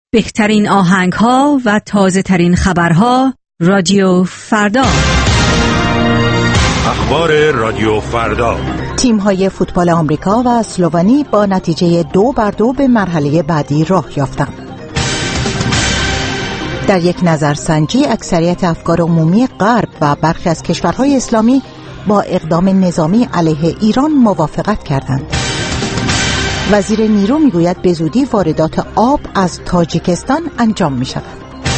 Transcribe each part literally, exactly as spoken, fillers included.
بهترین آهنگ‌ها و تازه‌ترین خبرها رادیو فردا. اخبار رادیو فردا. تیم‌های فوتبال آمریکا و اسلوونی با نتیجه دو بر دو به مرحله بعدی راه یافتند. در یک نظرسنجی اکثریت افکار عمومی غرب و برخی از کشورهای اسلامی با اقدام نظامی علیه ایران موافقت کردند. وزیر نیرو میگوید به زودی واردات آب از تاجیکستان انجام می شود.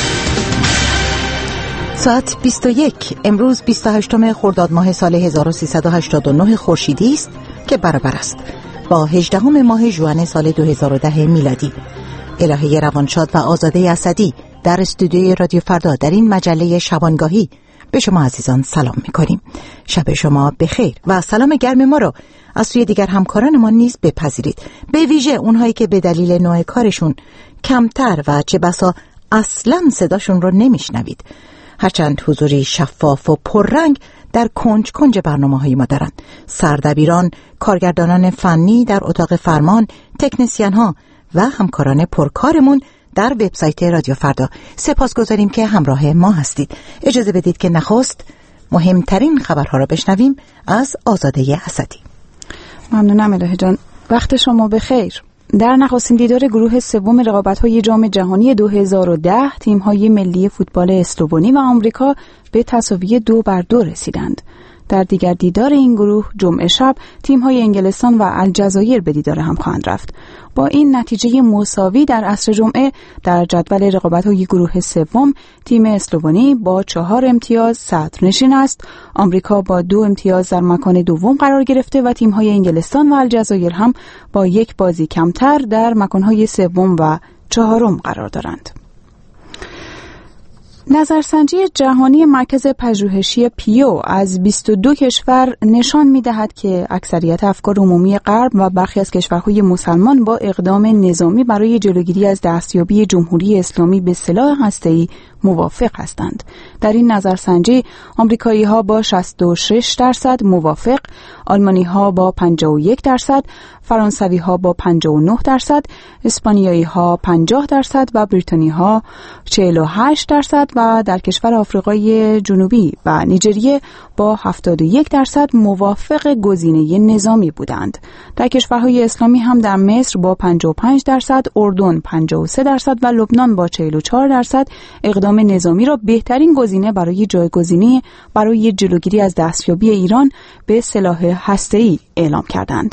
ساعت بیست و یک امروز بیست و هشتم خرداد ماه سال هزار و سیصد و هشتاد و نه خورشیدی است که برابر است با هجدهم ماه ژوئن سال دو هزار و ده میلادی. الهه روانشاد و آزاده اسدی در استودیوی رادیو فردا در این مجله شبانگاهی به شما عزیزان سلام می‌کنیم. شب شما بخیر و سلام گرم ما را از سوی دیگر همکاران ما نیز بپذیرید، به ویژه اونهایی که به دلیل نوع کارشون کمتر و چه بسا اصلاً صداشون رو نمیشنوید، هرچند حضوری شفاف و پررنگ در کنج کنج برنامه‌های ما دارند. سردبیران، کارگردانان فنی در اتاق فرمان، تکنسین‌ها و همکاران پرکارمون در وبسایت رادیو فردا. سپاسگزاریم که همراه ما هستید. اجازه بدید که نخست مهمترین خبرها را بشنویم از آزاده اسدی. ممنونم الهه جان. وقت شما بخیر. در نخستین دیدار گروه سوم رقابت‌های جام جهانی دو هزار و ده، تیم‌های ملی فوتبال اسلوونی و آمریکا به تساوی دو بر دو رسیدند. در دیگر دیدار این گروه جمعه شب تیم‌های انگلستان و الجزایر به دیدار هم خواهند رفت. با این نتیجه مساوی در عصر جمعه در جدول رقابت‌های گروه سوم تیم اسلوونی با چهار امتیاز صدرنشین است، آمریکا با دو امتیاز در مکان دوم قرار گرفته و تیم‌های انگلستان و الجزایر هم با یک بازی کمتر در مکان‌های سوم و چهارم قرار دارند. نظرسنجی جهانی مرکز پژوهشی پیو از بیست و دو کشور نشان می‌دهد که اکثریت افکار عمومی غرب و برخی از کشورهای مسلمان با اقدام نظامی برای جلوگیری از دستیابی جمهوری اسلامی به سلاح هسته‌ای موافق هستند. در این نظرسنجی آمریکایی‌ها با شصت و شش درصد موافق، آلمانی‌ها با پنجاه و یک درصد، فرانسوی‌ها با پنجاه و نه درصد، اسپانیایی‌ها پنجاه درصد و بریتانی‌ها چهل و هشت درصد و در کشور آفریقای جنوبی و نیجریه با هفتاد و یک درصد موافق گزینه نظامی بودند. در کشورهای اسلامی هم در مصر با پنجاه و پنج درصد، اردن پنجاه و سه درصد و لبنان با چهل و چهار درصد اقدام نظامی را بهترین گزینه برای جایگزینی برای جلوگیری از دستیابی ایران به سلاح هسته‌ای اعلام کردند.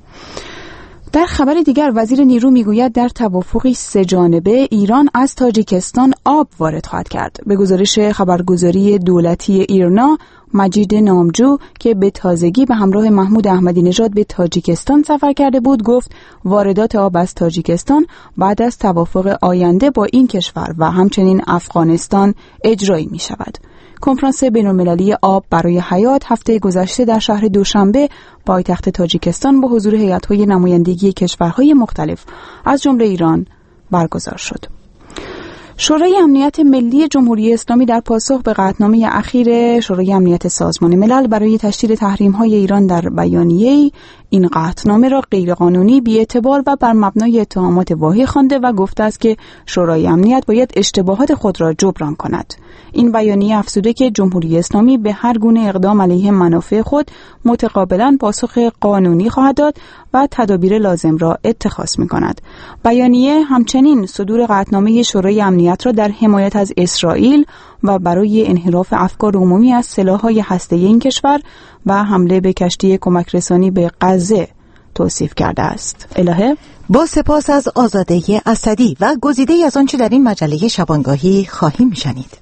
در خبر دیگر وزیر نیرو میگوید در توافقی سه جانبه ایران از تاجیکستان آب وارد خواهد کرد. به گزارش خبرگزاری دولتی ایرنا، مجید نامجو که به تازگی به همراه محمود احمدی نژاد به تاجیکستان سفر کرده بود گفت واردات آب از تاجیکستان بعد از توافق آینده با این کشور و همچنین افغانستان اجرایی می شود. کنفرانس بین‌المللی آب برای حیات هفته گذشته در شهر دوشنبه پایتخت تاجیکستان با حضور هیئت‌های نمایندگی کشورهای مختلف از جمله ایران برگزار شد. شورای امنیت ملی جمهوری اسلامی در پاسخ به قطعنامه اخیر شورای امنیت سازمان ملل برای تشدید تحریم‌های ایران در بیانیه‌ای این قطعنامه را غیرقانونی، بی‌اعتبار و بر مبنای اتهامات واهی خوانده و گفته است که شورای امنیت باید اشتباهات خود را جبران کند. این بیانیه افزوده که جمهوری اسلامی به هر گونه اقدام علیه منافع خود متقابلاً پاسخ قانونی خواهد داد و تدابیر لازم را اتخاذ می‌کند. بیانیه همچنین صدور قطعنامه شورای امنیت را در حمایت از اسرائیل و برای انحراف افکار عمومی از سلاح‌های هسته‌ای این کشور و حمله به کشتی کمک رسانی به غزه توصیف کرده است. الهه با سپاس از آزاده اسدی و گزیده‌ای از آنچه در این مجله شبانگاهی خواهیم شنید.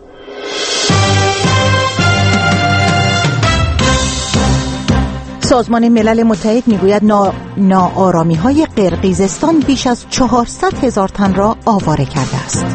سازمان ملل متحد میگوید نا... ناآرامی‌های قرقیزستان بیش از چهارصد هزار تن را آواره کرده است.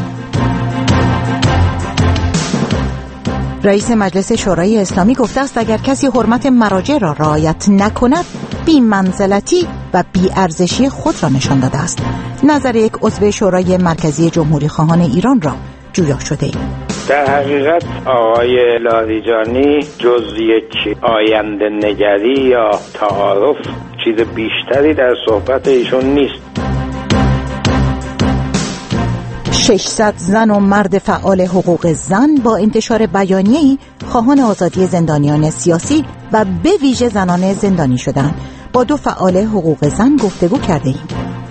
رئیس مجلس شورای اسلامی گفته است اگر کسی حرمت مراجع را رعایت نکند بی منزلتی و بی ارزشی خود را نشان داده است. نظر یک عضو شورای مرکزی جمهوری خواهان ایران را جویا شده ایم. در حقیقت آقای لاریجانی جز یک آینده نگری یا تعارف چیز بیشتری در صحبت ایشون نیست. ششصد زن و مرد فعال حقوق زن با انتشار بیانیه‌ای خواهان آزادی زندانیان سیاسی و به ویژه زنان زندانی شدند. با دو فعال حقوق زن گفتگو کرده ایم.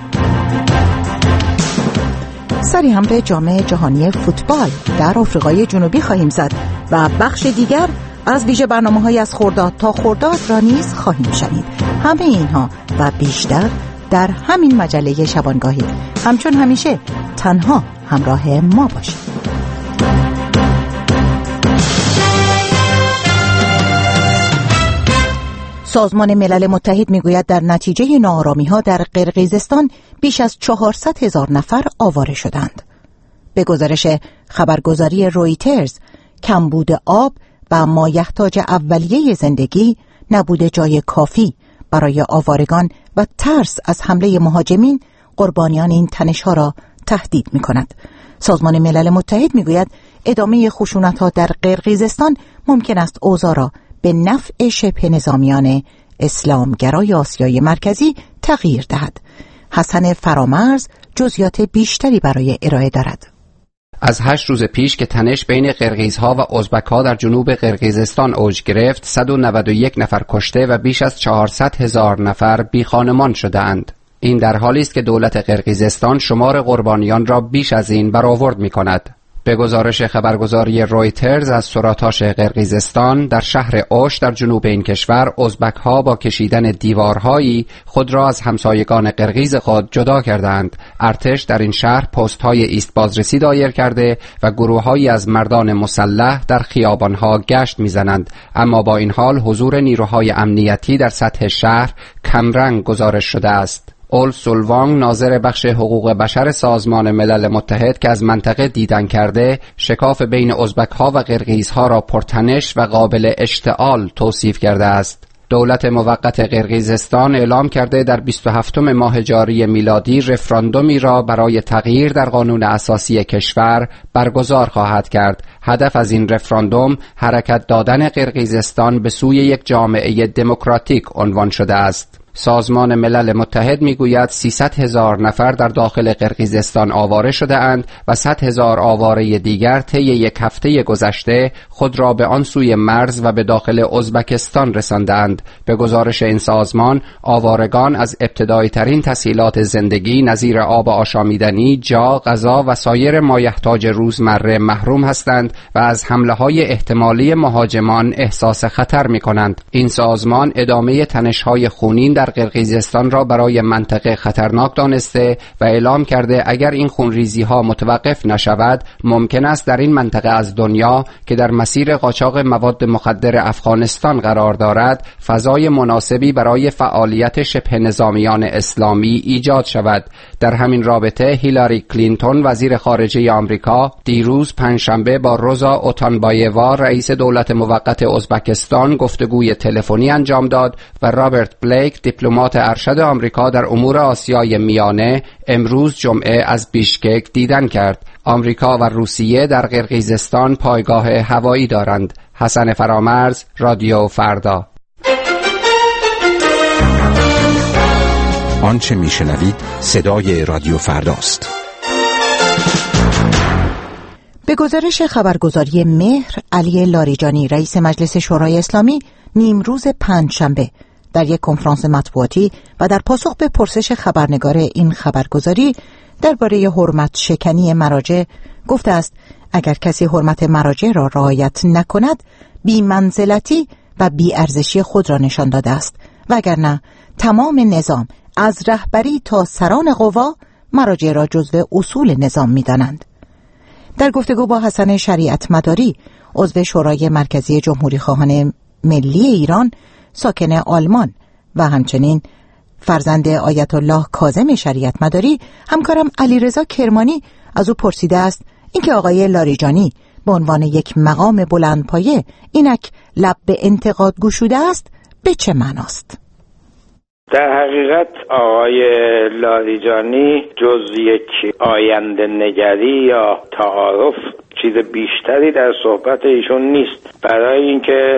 سری هم به جام جهانی فوتبال در آفریقای جنوبی خواهیم زد و بخش دیگر از ویژه برنامه‌های از خرداد تا خرداد را نیز خواهیم شنید. همه اینها و بیشتر در همین مجله شبانگاهی. همچون همیشه تنها همراه ما باشید. سازمان ملل متحد میگوید در نتیجه ناآرامی‌ها در قرقیزستان بیش از چهارصد هزار نفر آواره شدند. به گزارش خبرگزاری رویترز، کمبود آب و مایحتاج اولیه زندگی، نبود جای کافی برای آوارگان و ترس از حمله مهاجمین قربانیان این تنش‌ها را تهدید می‌کند. سازمان ملل متحد میگوید ادامه خشونت‌ها در قرقیزستان ممکن است اوضاع را به نفع شبه نظامیان اسلامگرای آسیای مرکزی تغییر دهد. حسن فرامرز جزئیات بیشتری برای ارائه دارد. از هشت روز پیش که تنش بین قرقیزها و ازبک‌ها در جنوب قرقیزستان اوج گرفت، صد و نود و یک نفر کشته و بیش از چهارصد هزار نفر بیخانمان شده‌اند. این در حالی است که دولت قرقیزستان شمار قربانیان را بیش از این برآورد می‌کند. به گزارش خبرگزاری رویترز از سوراتاش قرقیزستان، در شهر اوش در جنوب این کشور، ازبک‌ها با کشیدن دیوارهایی خود را از همسایگان قرقیز خود جدا کردند. ارتش در این شهر پست‌های ایست بازرسی دایر کرده و گروه‌هایی از مردان مسلح در خیابان‌ها گشت می‌زنند، اما با این حال حضور نیروهای امنیتی در سطح شهر کمرنگ گزارش شده است. اول سولوانگ، ناظر بخش حقوق بشر سازمان ملل متحد که از منطقه دیدن کرده، شکاف بین ازبک‌ها و قرقیزها را پرتنش و قابل اشتعال توصیف کرده است. دولت موقت قرقیزستان اعلام کرده در بیست و هفتم ماه جاری میلادی رفراندومی را برای تغییر در قانون اساسی کشور برگزار خواهد کرد. هدف از این رفراندوم حرکت دادن قرقیزستان به سوی یک جامعه دموکراتیک عنوان شده است. سازمان ملل متحد میگوید سیصد هزار نفر در داخل قرقیزستان آواره شده اند و صد هزار آواره دیگر طی یک هفته گذشته خود را به آن سوی مرز و به داخل ازبکستان رساندند. به گزارش این سازمان، آوارگان از ابتدایی ترین تسهیلات زندگی نظیر آب آشامیدنی، جا، غذا و سایر مایحتاج روزمره محروم هستند و از حمله های احتمالی مهاجمان احساس خطر می کنند. این سازمان ادامه تنش‌های خونین در قرقیزستان را برای منطقه خطرناک دانسته و اعلام کرده اگر این خونریزی ها متوقف نشود، ممکن است در این منطقه از دنیا که در مسیر قاچاق مواد مخدر افغانستان قرار دارد، فضای مناسبی برای فعالیت شبه نظامیان اسلامی ایجاد شود. در همین رابطه هیلاری کلینتون، وزیر خارجه آمریکا، دیروز پنجشنبه با روزا اوتانبایوا، رئیس دولت موقت ازبکستان، گفتگوی تلفنی انجام داد و رابرت بلیک، دیپلمات ارشد آمریکا در امور آسیای میانه، امروز جمعه از بیشکک دیدن کرد. آمریکا و روسیه در قرقیزستان پایگاه هوایی دارند. حسن فرامرز، رادیو فردا. آنچه میشنوید صدای رادیو فرداست. به گزارش خبرگزاری مهر، علی لاریجانی، رئیس مجلس شورای اسلامی، نیمروز پنجشنبه در یک کنفرانس مطبوعاتی و در پاسخ به پرسش خبرنگار این خبرگزاری درباره حرمت شکنی مراجع گفته است اگر کسی حرمت مراجع را رعایت نکند، بی منزلتی و بی ارزشی خود را نشان داده است، وگرنه تمام نظام از رهبری تا سران قوا مراجع را جزو اصول نظام می‌دانند. در گفتگو با حسن شریعت مداری، عضو شورای مرکزی جمهوری خواهان ملی ایران، ساکن آلمان و همچنین فرزند آیت الله کاظم شریعت مداری، همکارم علیرضا کرمانی از او پرسیده است اینکه آقای لاریجانی به عنوان یک مقام بلندپایه اینک لب به انتقاد گشوده است به چه معناست؟ در حقیقت آقای لاریجانی جز یک آینده نگری یا تعارف چیز بیشتری در صحبت ایشون نیست. برای اینکه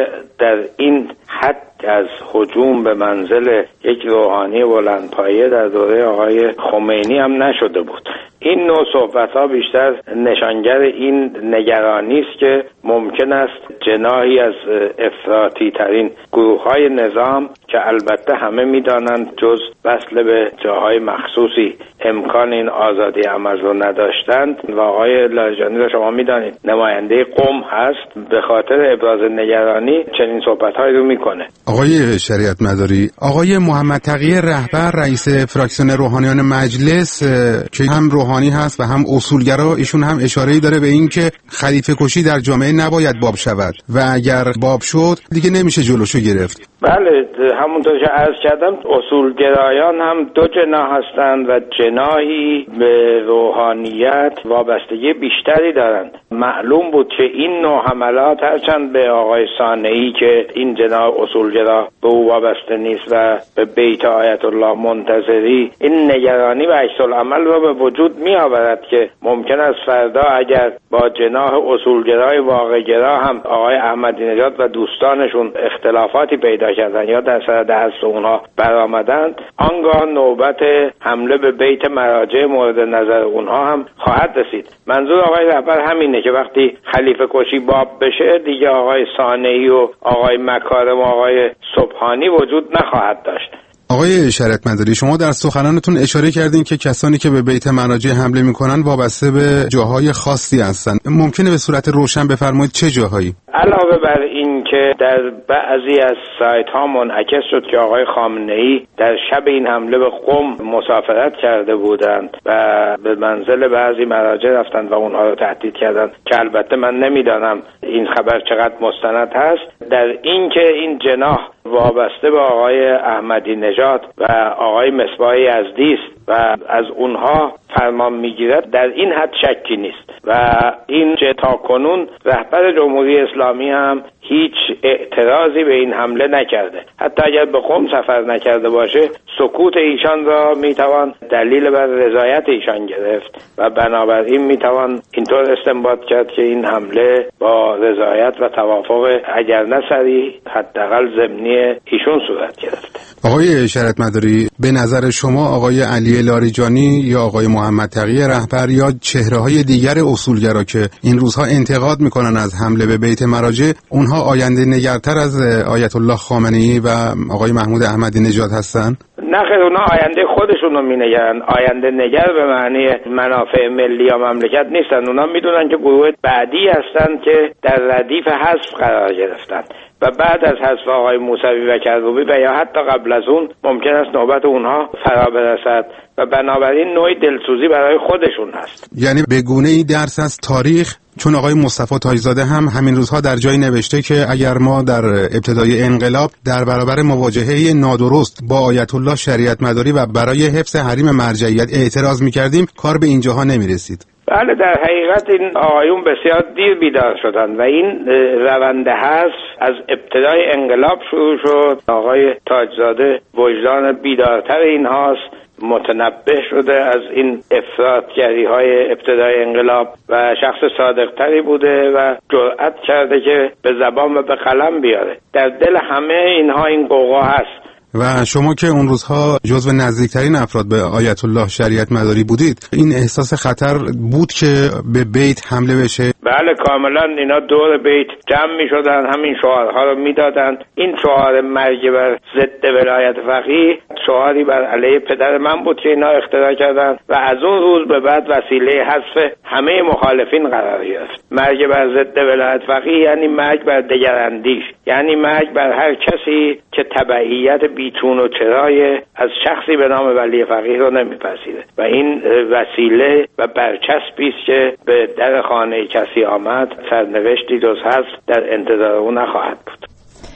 در این حد از هجوم به منزل یک روحانی بلندپایه در دوره آقای خمینی هم نشده بود. این نوع صحبت‌ها بیشتر نشانگر این نگرانی است که ممکن است جناحی از افراطی ترین گروه‌های نظام که البته همه می‌دانند جز وصل به جاهای مخصوصی امکان این آزادی عمل رو نداشتند و آقای لاریجانی رو شما می‌دانید نماینده قم هست، به خاطر ابراز نگرانی چنین صحبت‌هایی رو می‌کنه. آقای شریعت مداری، آقای محمد تقی رهبر رئیس فراکسیون روحانیان مجلس که هم روحانی هست و هم اصولگرا، ایشون هم اشاره‌ای داره به این که خلیفه کشی در جامعه نباید باب شود و اگر باب شد دیگه نمیشه جلوشو گرفت. بله، همونطور که عرض کردم اصولگرایان هم دو جناح هستند و جناحی به روحانیت وابستگی بیشتری دارند. معلوم بود که این نوع حملات هرچند به آقای صانعی که این جناح اصولگرا به او وابسته نیست و به بیت آیت الله منتظری، این نگرانی و عکس العمل رو به وجود می آورد که ممکن است فردا اگر با جناح اصولگرای واقع‌گرا هم آقای احمدی نژاد و دوستانشون اختلافاتی پیدا کردن یا در سر دست اونها برآمدند، آنگاه نوبت حمله به بیت مراجع مورد نظر اونها هم خواهد رسید. منظور آقای رهبر همینه که وقتی خلیفه کشی باب بشه دیگه آقای صانعی و آقای مکارم و آقای سبحانی وجود نخواهد داشت. آقای شریعت مداری، شما در سخنانتون اشاره کردین که کسانی که به بیت مراجع حمله میکنن وابسته به جاهای خاصی هستن. ممکنه به صورت روشن بفرمایید چه جاهایی؟ علاوه بر این که در بعضی از سایت ها منعکس شد که آقای خامنه‌ای در شب این حمله به قم مسافرت کرده بودند و به منزل بعضی مراجع رفتند و اونها رو تهدید کردند که البته من نمیدانم این خبر چقدر مستند هست، در این که این جناح وابسته به آقای احمدی نژاد و آقای مصباح یزدی است و از اونها فرمان میگیرد، در این حد شکی نیست و این که تا کنون رهبر جمهوری اسلامی هم هیچ اعتراضی به این حمله نکرده. حتی اگر به قم سفر نکرده باشه سکوت ایشان را میتوان دلیل بر رضایت ایشان گرفت و بنابراین میتوان اینطور استنباط کرد که این حمله با رضایت و توافق اگر نه صریح حداقل ضمنی ایشون صورت گرفته. آقای شریعت مداری، به نظر شما آقای علی لاریجانی یا آقای محمد تقی رهبر یا چهره‌های دیگر اصولگرا که این روزها انتقاد میکنن از حمله به بیت مراجع، اونها آینده نگرتر از آیت الله خامنه‌ای و آقای محمود احمدی نژاد هستن؟ نه خیر، اونها آینده خودشون رو مینگرن. آینده نگر به معنی منافع ملی یا مملکت نیستن. اونها میدونن که گروه بعدی هستن که در ردیف حذف قرار گرفتن و بعد از حذف آقای موسوی و کروبی و یا حتی قبل از اون ممکن است نوبت اونها فرا برسد و بنابراین نوعی دلسوزی برای خودشون هست. یعنی به گونه‌ای درس از تاریخ، چون آقای مصطفی تاجزاده هم همین روزها در جایی نوشته که اگر ما در ابتدای انقلاب در برابر مواجهه نادرست با آیت الله شریعت مداری و برای حفظ حریم مرجعیت اعتراض می‌کردیم، کار به اینجاها نمی‌رسید. بله، در حقیقت این آقایون بسیار دیر بیدار شدن و این روند حذف از ابتدای انقلاب شروع شد. آقای تاجزاده وجدان بیدارتر اینهاست، متنبه شده از این افراطگری های ابتدای انقلاب و شخص صادقتری بوده و جرأت کرده که به زبان و به قلم بیاره. در دل همه اینها این قوقا هست. و شما که اون روزها جزو نزدیکترین افراد به آیت الله شریعت مداری بودید، این احساس خطر بود که به بیت حمله بشه؟ بله، کاملا. اینا دور بیت جمع می شدن، همین شعارها رو می دادن. این شعار مرگ بر ضد ولایت فقیه شعاری بر علیه پدر من بود که اینا اختراع کردن و از اون روز به بعد وسیله حذف همه مخالفین قرار گرفت. مرگ بر ضد ولایت فقیه یعنی مرگ بر دگراندیش، یعنی مرگ بر هر کسی که تبعیت بیچون و چرای از شخصی به نام ولی فقیه رو نمیپذیره و این وسیله و برچسبی است که به در خانه کسی آمد سرنوشتی جز حذف در انتظار او نخواهد بود.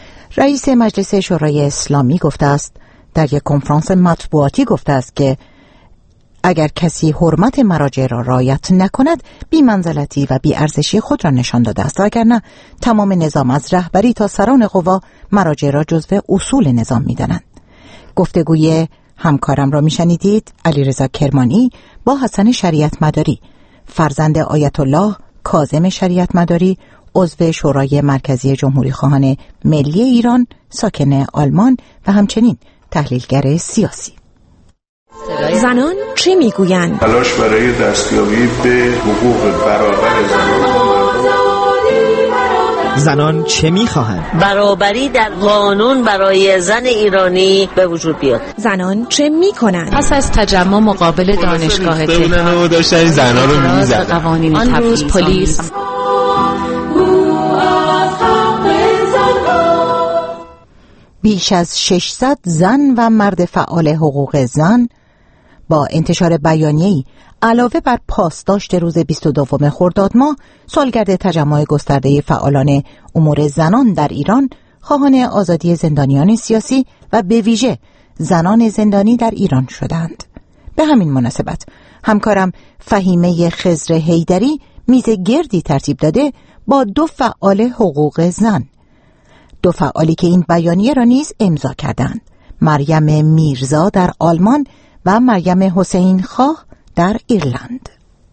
رئیس مجلس شورای اسلامی گفته است، در یک کنفرانس مطبوعاتی گفته است که اگر کسی حرمت مراجع را رعایت نکند بی‌منزلتی و بی‌ارزشی خود را نشان داده است و اگر نه تمام نظام از رهبری تا سران قوا مراجع را جزو اصول نظام می‌دانند. گفتگوی همکارم را میشنیدید، علیرضا کرمانی با حسن شریعت مداری، فرزند آیت الله کاظم شریعت مداری، عضو شورای مرکزی جمهوری خواهان ملی ایران، ساکن آلمان و همچنین تحلیلگر سیاسی. زنان چه میگویند؟ تلاش برای دستیابی به حقوق برابر زنان. زنان چه میخواهند؟ برابری در قانون برای زن ایرانی به وجود بیاد. زنان چه میکنند؟ پس از تجمع مقابل دانشگاه تهران داشتن زنان رو میزدن. قوانین آن روز پلیس بیش از ششصد زن و مرد فعال حقوق زن با انتشار بیانیه‌ای علاوه بر پاسداشت روز بیست و دوم خرداد ماه سالگرد تجمع گسترده فعالان امور زنان در ایران، خواهان آزادی زندانیان سیاسی و به ویژه زنان زندانی در ایران شدند. به همین مناسبت همکارم فهیمه خضر حیدری میز گردی ترتیب داده با دو فعال حقوق زن، دو فعالی که این بیانیه را نیز امضا کردند، مریم میرزا در آلمان و مریم حسین خواه در ایرلند.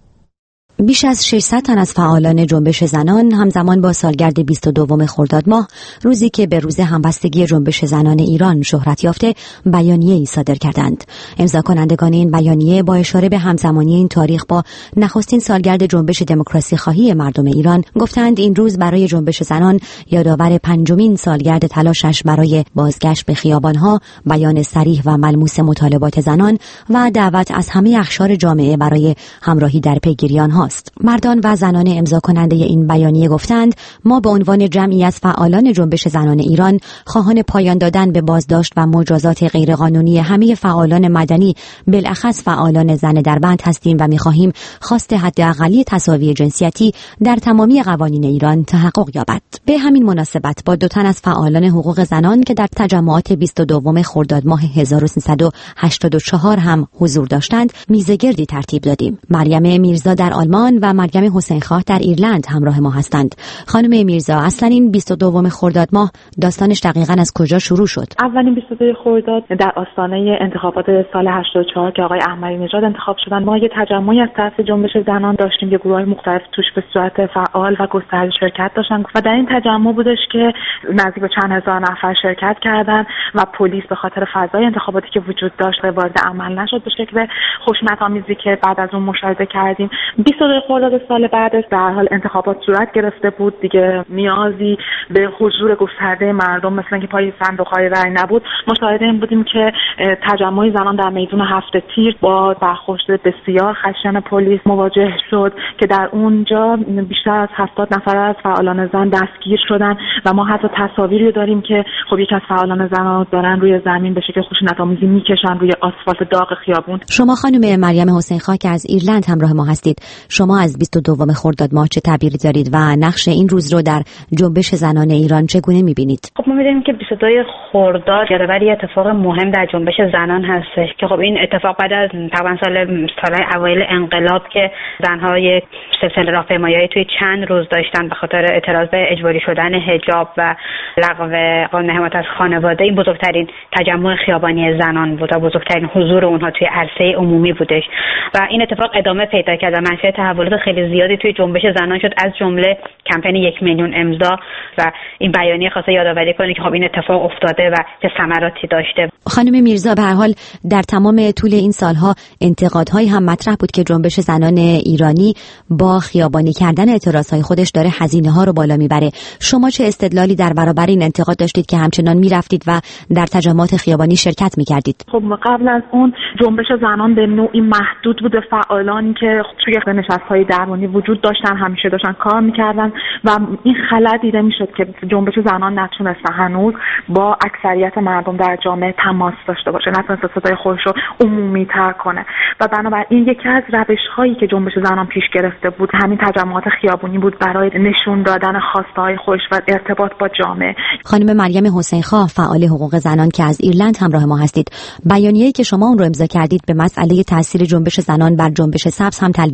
بیش از ششصد تن از فعالان جنبش زنان همزمان با سالگرد بیست و دوم خرداد ماه، روزی که به روز همبستگی جنبش زنان ایران شهرت یافته، بیانیه‌ای صادر کردند. امضا کنندگان این بیانیه با اشاره به همزمانی این تاریخ با نخستین سالگرد جنبش دموکراسی خواهی مردم ایران گفتند این روز برای جنبش زنان یادآور پنجمین سالگرد تلاشش برای بازگشت به خیابان‌ها، بیان صریح و ملموس مطالبات زنان و دعوت از همه اقشار جامعه برای همراهی در پیگیری آنها است. مردان و زنان امضا کننده این بیانیه گفتند ما به عنوان جمعی از فعالان جنبش زنان ایران خواهان پایان دادن به بازداشت و مجازات غیرقانونی همه فعالان مدنی، بالاخص فعالان زن دربند هستیم و می‌خواهیم خواست حداقلی تساوی جنسیتی در تمامی قوانین ایران تحقق یابد. به همین مناسبت با دو تن از فعالان حقوق زنان که در تجمعات بیست و دوم خرداد ماه هزار و سیصد و هشتاد و چهار هم حضور داشتند، میزگردی ترتیب دادیم. مریم میرزا در آلمان و مریم حسین خواه در ایرلند همراه ما هستند. خانم میرزا، اصلا این بیست و دوم خرداد ماه داستانش دقیقاً از کجا شروع شد؟ اولین بیست و دو خرداد در آستانه انتخابات سال هشتاد و چهار که آقای احمدی نژاد انتخاب شدن، ما یه تجمعی از طرف جنبش زنان داشتیم که گروه‌های مختلف توش به صورت فعال و گسترده شرکت داشتن و در این تجمع بودش که نزدیک به چند هزار نفر شرکت کردن و پلیس به خاطر فضای انتخاباتی که وجود داشت وارد عمل نشد به شکل خشونت‌آمیزی که بعد از اون مشاهده کردیم. بیست و دو خرداد سال بعدش در حال انتخابات صورت گرفته بود، دیگه نیازی به حضور گسترده مردم مثل اینکه پای صندوق‌های رای نبود. مشاهده این بودیم که تجمع زنان در میدون هفت تیر با برخورد بسیار خشن پلیس مواجه شد که در اونجا بیشتر از هفتاد نفر از فعالان زن دستگیر شدن و ما حتی تصاویری داریم که خب یک از فعالان زن دارن روی زمین به شکل خشونت‌آمیزی میکشن روی آسفالت داغ خیابون. شما خانم مریم حسین خواه که از ایرلند همراه ما هستید، شما از بیست و دوم خرداد ماه چه تعبیری دارید و نقش این روز رو در جنبش زنان ایران چگونه می‌بینید؟ خب ما می‌دونیم که بیست و دو خرداد یادآوری اتفاق مهم در جنبش زنان هستش که خب این اتفاق بعد از تقریبا سال سالهای اوایل انقلاب که زن‌ها یک سلسله راهپیمایی توی چند روز داشتن به خاطر اعتراض به اجباری شدن حجاب و لغو قانون حمایت از خانواده، این بزرگترین تجمع خیابانی زنان بود و بزرگترین حضور اونها توی عرصه عمومی بودش و این اتفاق ادامه پیدا کرد و منشأ تحولات خیلی زیادی توی جنبش زنان شد، از جمله کمپین یک میلیون امضا و این بیانیه خواسته یادآوری کنه که خب این اتفاق افتاده و چه ثمراتی داشته. خانم میرزا، به هر حال در تمام طول این سالها انتقادهایی هم مطرح بود که جنبش زنان ایرانی با خیابانی کردن اعتراضهای خودش داره هزینه‌ها رو بالا میبره. شما چه استدلالی در برابر این انتقاد داشتید که همچنان میرفتید و در تجمعات خیابانی شرکت میکردید؟ خب قبل از اون جنبش زنان به نوعی محدود بود، فعالانی که توی نشست‌های درمانی وجود داشتن همیشه داشتن کار میکردن و این خلأ دیده میشد که جنبش زنان نتونسته هنوز با اکثریت مردم در جامعه تماس داشته باشه، نتونسته صدای خودش رو عمومی تر کنه و بنابراین یکی از روش‌هایی که جنبش زنان پیش گرفته بود همین تجمعات خیابانی بود برای نشون دادن خواسته‌های خودش و ارتباط با جامعه. خانم مریم حسین خواه، فعال حقوق زنان که از ایرلند همراه ما هستید، بیانیه‌ای که شما اون رو امضا کردید به مسئله تاثیر جنبش زنان بر جنبش سبز هم تلویحاً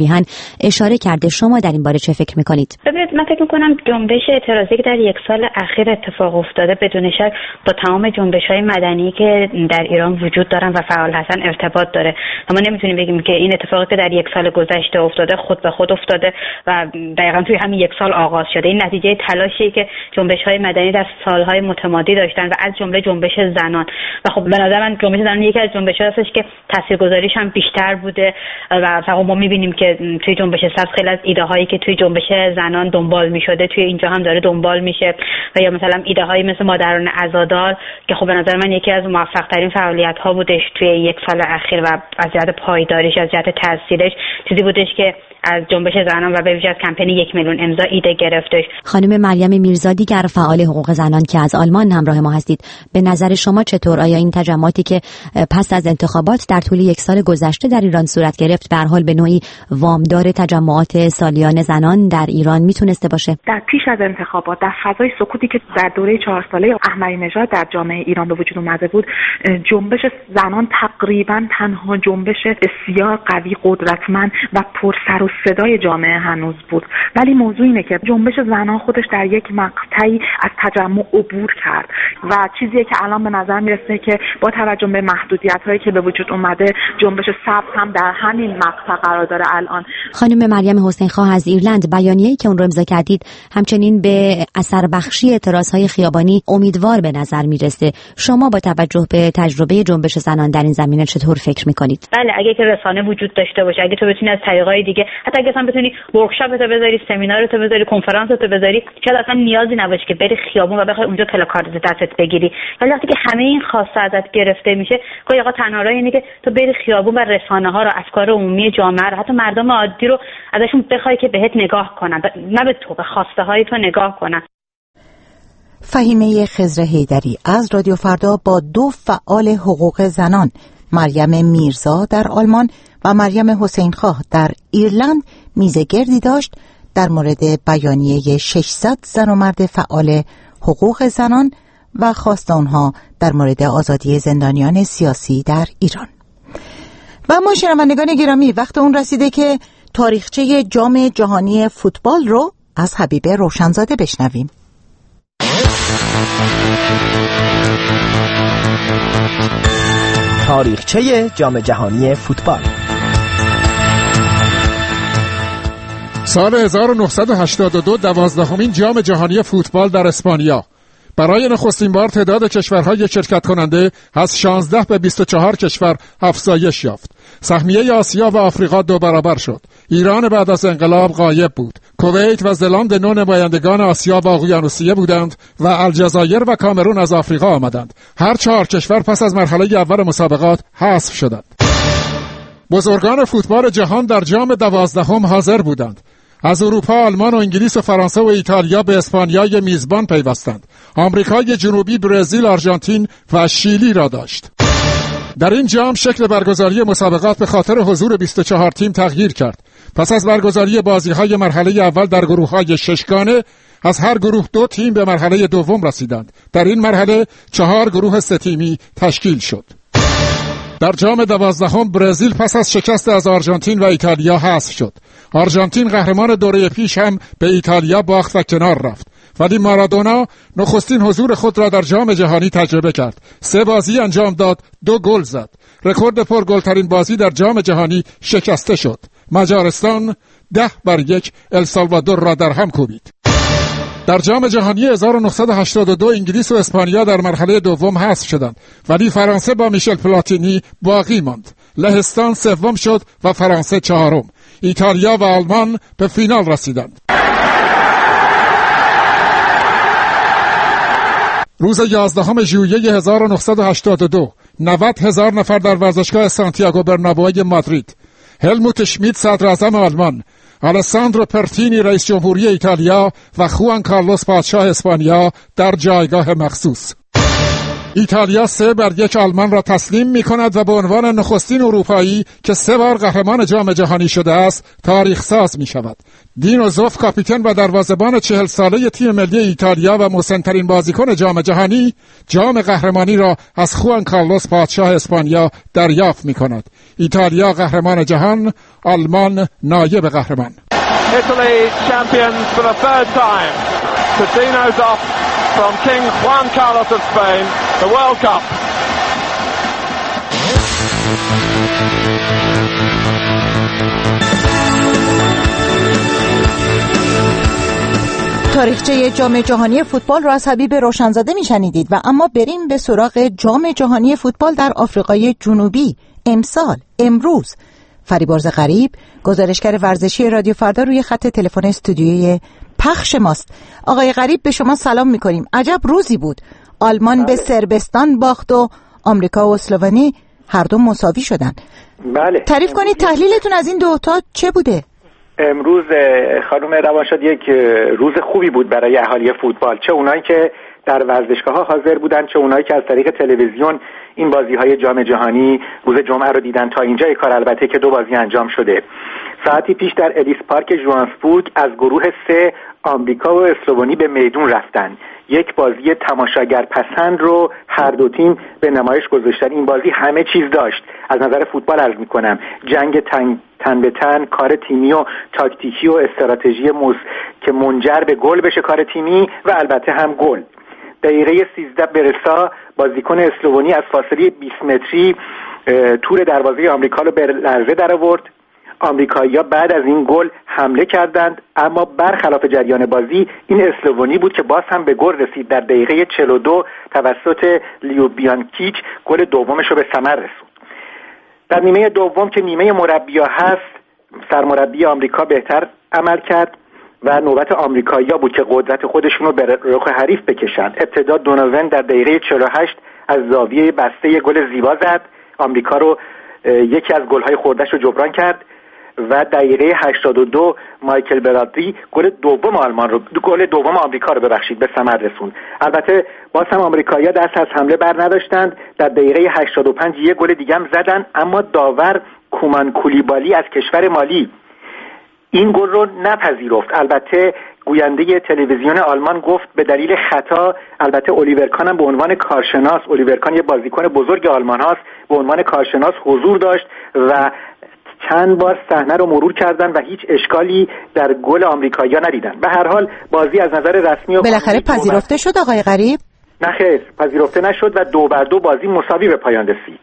اشاره کرده. شما در این باره چه فکر میکنید؟ ببینید، من فکر میکنم جنبش اعتراضی که در یک سال اخیر اتفاق افتاده بدون شک با تمام جنبش‌های مدنی که در ایران وجود دارن و فعال هستن ارتباط داره. ما نمیتونیم بگیم که این اتفاقی که در یک سال گذشته افتاده خود به خود افتاده و دقیقاً توی همین یک سال آغاز شده. این نتیجه تلاشی که جنبش‌های مدنی در سالهای متمادی داشتن و از جمله جنبش زنان. و خب به نظر من جنبش زنان یکی از جنبش‌ها هستش که تاثیرگذاریش هم بیشتر بوده و فقط ما می‌بینیم که توی جنبش سبز خیلی از ایده‌هایی که توی جنبش زنان دنبال می‌شده توی اینجا هم داره دنبال میشه و یا مثلا ایده‌هایی مثل مادران عزادار که خب به نظر من یکی از موفق‌ترین فعالیت‌ها بودش توی یک سال اخیر و از جهت پایداریش، از جهت تاثیرش چیزی بودش که از جنبش زنان و به ویژه از کمپین یک میلیون امضا ایده گرفتش. خانم مریم میرزا، دیگر فعال حقوق زنان که از آلمان همراه ما هستید، به نظر شما چطور؟ آیا این تجمعاتی که پس از انتخابات در طول یک سال گذشته در ایران صورت گرفت به هر حال به نوعی وامدار تجمعات سالیان زنان در ایران میتونسته باشه؟ در پیش از انتخابات در فضای سکوتی که در دوره چهار ساله احمدی نژاد در جامعه ایران به وجود اومده بود، جنبش زنان تقریبا تنها جنبش بسیار قوی، قدرتمند و پرسر و صدای جامعه هنوز بود. ولی موضوع اینه که جنبش زنان خودش در یک مقطعی از تجمع عبور کرد و چیزیه که الان به نظر میرسه که با توجه به محدودیت‌هایی که به وجود اومده جنبش سبز هم در همین مقطع قرار داره الان. خانم مریم حسین خواه از ایرلند، بیانیه‌ای که اون رو امضا کردید همچنین به اثر بخشی اعتراض‌های خیابانی امیدوار به نظر میرسه. شما با توجه به تجربه جنبش زنان در این زمینه چطور فکر میکنید؟ بله، اگه که رسانه وجود داشته باشه، اگه تو بتونی از طریقای دیگه، حتی اگه مثلا بتونی ورکشاپتو بذاری، سمینارتو بذاری، کنفرانستو بذاری، شاید اصلا نیازی نباشه که بری خیابون و بخوای اونجا پلاکارد دستت بگیری. ولی وقتی که همه این خواسته ازت گرفته میشه، گاهی اوقات تنها راه اینه که تو بری خیابون و رسانه‌ها رو، افکار عمومی جامعه رو، حتی مردم عادی رو ازشون بخوای که بهت نگاه کنن، نه به تو، به خواسته های تو نگاه کنن. فهیمه خضر حیدری از رادیو فردا با دو فعال حقوق زنان، مریم میرزا در آلمان و مریم حسین خواه در ایرلند، میزه گردی داشت در مورد بیانیه ششصد زن و مرد فعال حقوق زنان و خواست آنها در مورد آزادی زندانیان سیاسی در ایران. و ما شنوندگان گرامی، وقت اون رسیده که تاریخچه جام جهانی فوتبال رو از حبیب روشنزاده بشنویم. تاریخچه جام جهانی فوتبال. سال هزار و نهصد و هشتاد و دو دوازدهمین جام جهانی فوتبال در اسپانیا. برای نخستین بار تعداد کشورهای شرکت کننده از شانزده به بیست و چهار کشور افزایش یافت. سهمیه آسیا و آفریقا دو برابر شد. ایران بعد از انقلاب غایب بود. کویت و زلاند نو نمایندگان آسیا و اقیانوسیه بودند و الجزایر و کامرون از آفریقا آمدند. هر چهار کشور پس از مرحله اول مسابقات حذف شدند. بزرگان فوتبال جهان در جام دوازدهم حاضر بودند. از اروپا آلمان و انگلیس و فرانسه و ایتالیا به اسپانیای میزبان پیوستند. آمریکای جنوبی، برزیل، آرژانتین و شیلی را داشت. در این جام شکل برگزاری مسابقات به خاطر حضور بیست و چهار تیم تغییر کرد. پس از برگزاری بازی‌های مرحله اول در گروه‌های ششگانه، از هر گروه دو تیم به مرحله دوم رسیدند. در این مرحله چهار گروه سه تیمی تشکیل شد. در جام دوازدهم برزیل پس از شکست از آرژانتین و ایتالیا حذف شد. آرژانتین قهرمان دوره پیش هم به ایتالیا باخت و کنار رفت. ولی مارادونا نخستین حضور خود را در جام جهانی تجربه کرد. سه بازی انجام داد، دو گل زد. رکورد پرگلترین بازی در جام جهانی شکسته شد. مجارستان ده بر یک السالوادور را در هم کوبید. در جام جهانی هزار و نهصد و هشتاد و دو انگلیس و اسپانیا در مرحله دوم حذف شدند، ولی فرانسه با میشل پلاتینی باقی ماند. لهستان سوم شد و فرانسه چهارم. ایتالیا و آلمان به فینال رسیدند. روز یازدهم ژوئیه هزار و نهصد و هشتاد و دو نود هزار نفر در ورزشگاه سانتیاگو برنابئو مادرید. هلموت شمیت صدر اعظم آلمان، آلساندرو پرتینی رئیس جمهوری ایتالیا و خوان کارلوس پادشاه اسپانیا در جایگاه مخصوص. ایتالیا سه بر یک آلمان را تسلیم می کند و به عنوان نخستین اروپایی که سه بار قهرمان جام جهانی شده است تاریخ ساز می شود. دینو زوف کاپیتان و دروازه‌بان چهل ساله تیم ملی ایتالیا و مسن‌ترین بازیکن جام جهانی جام قهرمانی را از خوان کارلوس پادشاه اسپانیا دریافت می کند. ایتالیا قهرمان جهان، آلمان نایب قهرمان. Italy champions for the third time. To Dino Zoff from King Juan Carlos of Spain, the World Cup. تاریخچه جام جهانی فوتبال را از حبیب روشنزاده میشنیدید و اما بریم به سراغ جام جهانی فوتبال در آفریقای جنوبی. امسال امروز فریبرز غریب گزارشگر ورزشی رادیو فردا روی خط تلفن استودیوی پخش ماست. آقای غریب به شما سلام میکنیم. عجب روزی بود. آلمان بله. به صربستان باخت و آمریکا و اسلوونی هر دو مساوی شدن. بله. تعریف کنید تحلیلتون از این دوتا چه بوده؟ امروز خانم روانشاد یک روز خوبی بود برای اهالی فوتبال، چه اونایی که در ورزشگاه‌ها حاضر بودن، چه اونایی که از طریق تلویزیون این بازی‌های جام جهانی روز جمعه رو دیدن. تا اینجای کار البته که دو بازی انجام شده. ساعتی پیش در الیس پارک ژوهانسبورگ از گروه سه آمریکا و اسلوونی به میدون رفتن. یک بازی تماشاگر پسند رو هر دو تیم به نمایش گذاشتن. این بازی همه چیز داشت. از نظر فوتبال عرض می‌کنم، جنگ تن, تن به تن، کار تیمی و تاکتیکی و استراتژی موز که منجر به گل بشه کار تیمی و البته هم گل. دقیقه سیزده برسا بازیکن اسلوونی از فاصله بیست متری تور دروازه آمریکا رو به لرزه در آورد. آمریکایی‌ها بعد از این گل حمله کردند، اما برخلاف جریان بازی این اسلوونی بود که باز هم به گل رسید. در دقیقه چهل و دو توسط لیوبیانکیچ گل دومش رو به ثمر رسوند. در نیمه دوم که نیمه مربی‌ها هست، سرمربی آمریکا بهتر عمل کرد و نوبت آمریکایی‌ها بود که قدرت خودشون رو به رخ حریف بکشند. ابتدا دونوون در دقیقه چهل و هشت از زاویه بسته گل زیبا زد، آمریکا رو یکی از گل‌های خورده‌اش رو جبران کرد و دقیقه هشتاد و دو مایکل برادلی گل دوم آلمان رو گل دوم آمریکا رو ببخشید به ثمر رسوند. البته باز هم آمریکایی‌ها دست از حمله بر نداشتند. در دقیقه هشتاد و پنج یک گل دیگه هم زدن، اما داور کومان کولیبالی از کشور مالی این گل رو نپذیرفت. البته گوینده تلویزیون آلمان گفت به دلیل خطا، البته الیور کان هم به عنوان کارشناس، الیور کان یه بازیکن بزرگ آلمان هاست، به عنوان کارشناس حضور داشت و چند بار صحنه رو مرور کردن و هیچ اشکالی در گل آمریکایی‌ها ندیدن. به هر حال بازی از نظر رسمی و بالاخره پذیرفته شد آقای غریب؟ نه خیر، پذیرفته نشد و دو بر دو بازی مساوی به پایان رسید.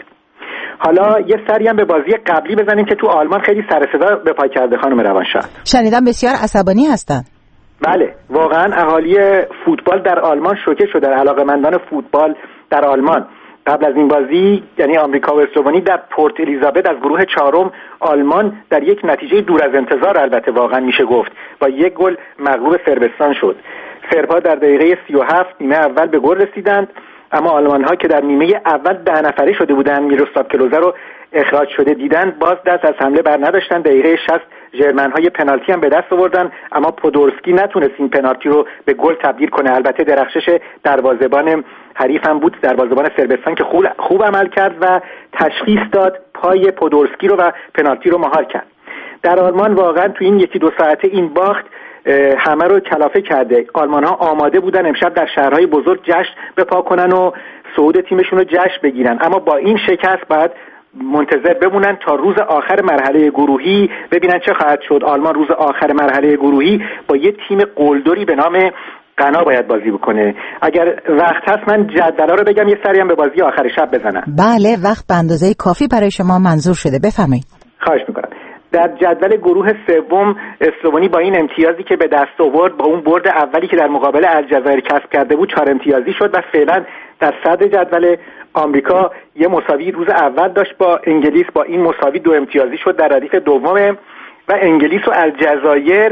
حالا یه سری هم به بازی قبلی بزنیم که تو آلمان خیلی سر صدا به پا کرده خانم روانشاد. شنیدم بسیار عصبانی هستن. بله، واقعا اهالی فوتبال در آلمان شوکه شده، علاقه‌مندان فوتبال در آلمان. قبل از این بازی یعنی آمریکا و اسلوونی در پورت الیزابت از گروه چهارم آلمان در یک نتیجه دور از انتظار البته واقعا میشه گفت با یک گل مغلوب صربستان شد. سرب‌ها در دقیقه سی و هفت نیمه اول به گل رسیدند، اما آلمان‌ها که در نیمه اول ده نفره شده بودند، میروسلاو کلوزه رو اخراج شده دیدن، باز دست از حمله بر نداشتن. دقیقه شصت ژرمن‌ها پنالتی هم به دست آوردن، اما پودورسکی نتونست این پنالتی رو به گل تبدیل کنه. البته درخشش دروازه‌بان حریف هم بود، دروازه‌بان صربستان که خوب خوب عمل کرد و تشخیص داد پای پودورسکی رو و پنالتی رو مهار کرد. در آلمان واقعا تو این یکی دو ساعته این باخت همه رو کلافه کرده. آلمان‌ها آماده بودن امشب در شهرهای بزرگ جشن بپا کنن و صعود تیمشون رو جشن بگیرن، اما با این شکست بعد منتظر بمونن تا روز آخر مرحله گروهی ببینن چه خواهد شد. آلمان روز آخر مرحله گروهی با یه تیم قلدری به نام غنا باید بازی بکنه. اگر وقت هست من جدولا رو بگم یه سری هم به بازی آخر شب بزنم. بله، وقت به اندازه کافی برای شما منظور شده، بفرمایید. خواهش میکنم. در جدول گروه سوم اسلوونی با این امتیازی که به دست آورد، با اون برد اولی که در مقابل الجزایر کسب کرده بود، چهار امتیازی شد و فعلا در صدر جدول. آمریکا یه مساوی روز اول داشت با انگلیس، با این مساوی دو امتیازی شد در ردیف دومه و انگلیس و الجزایر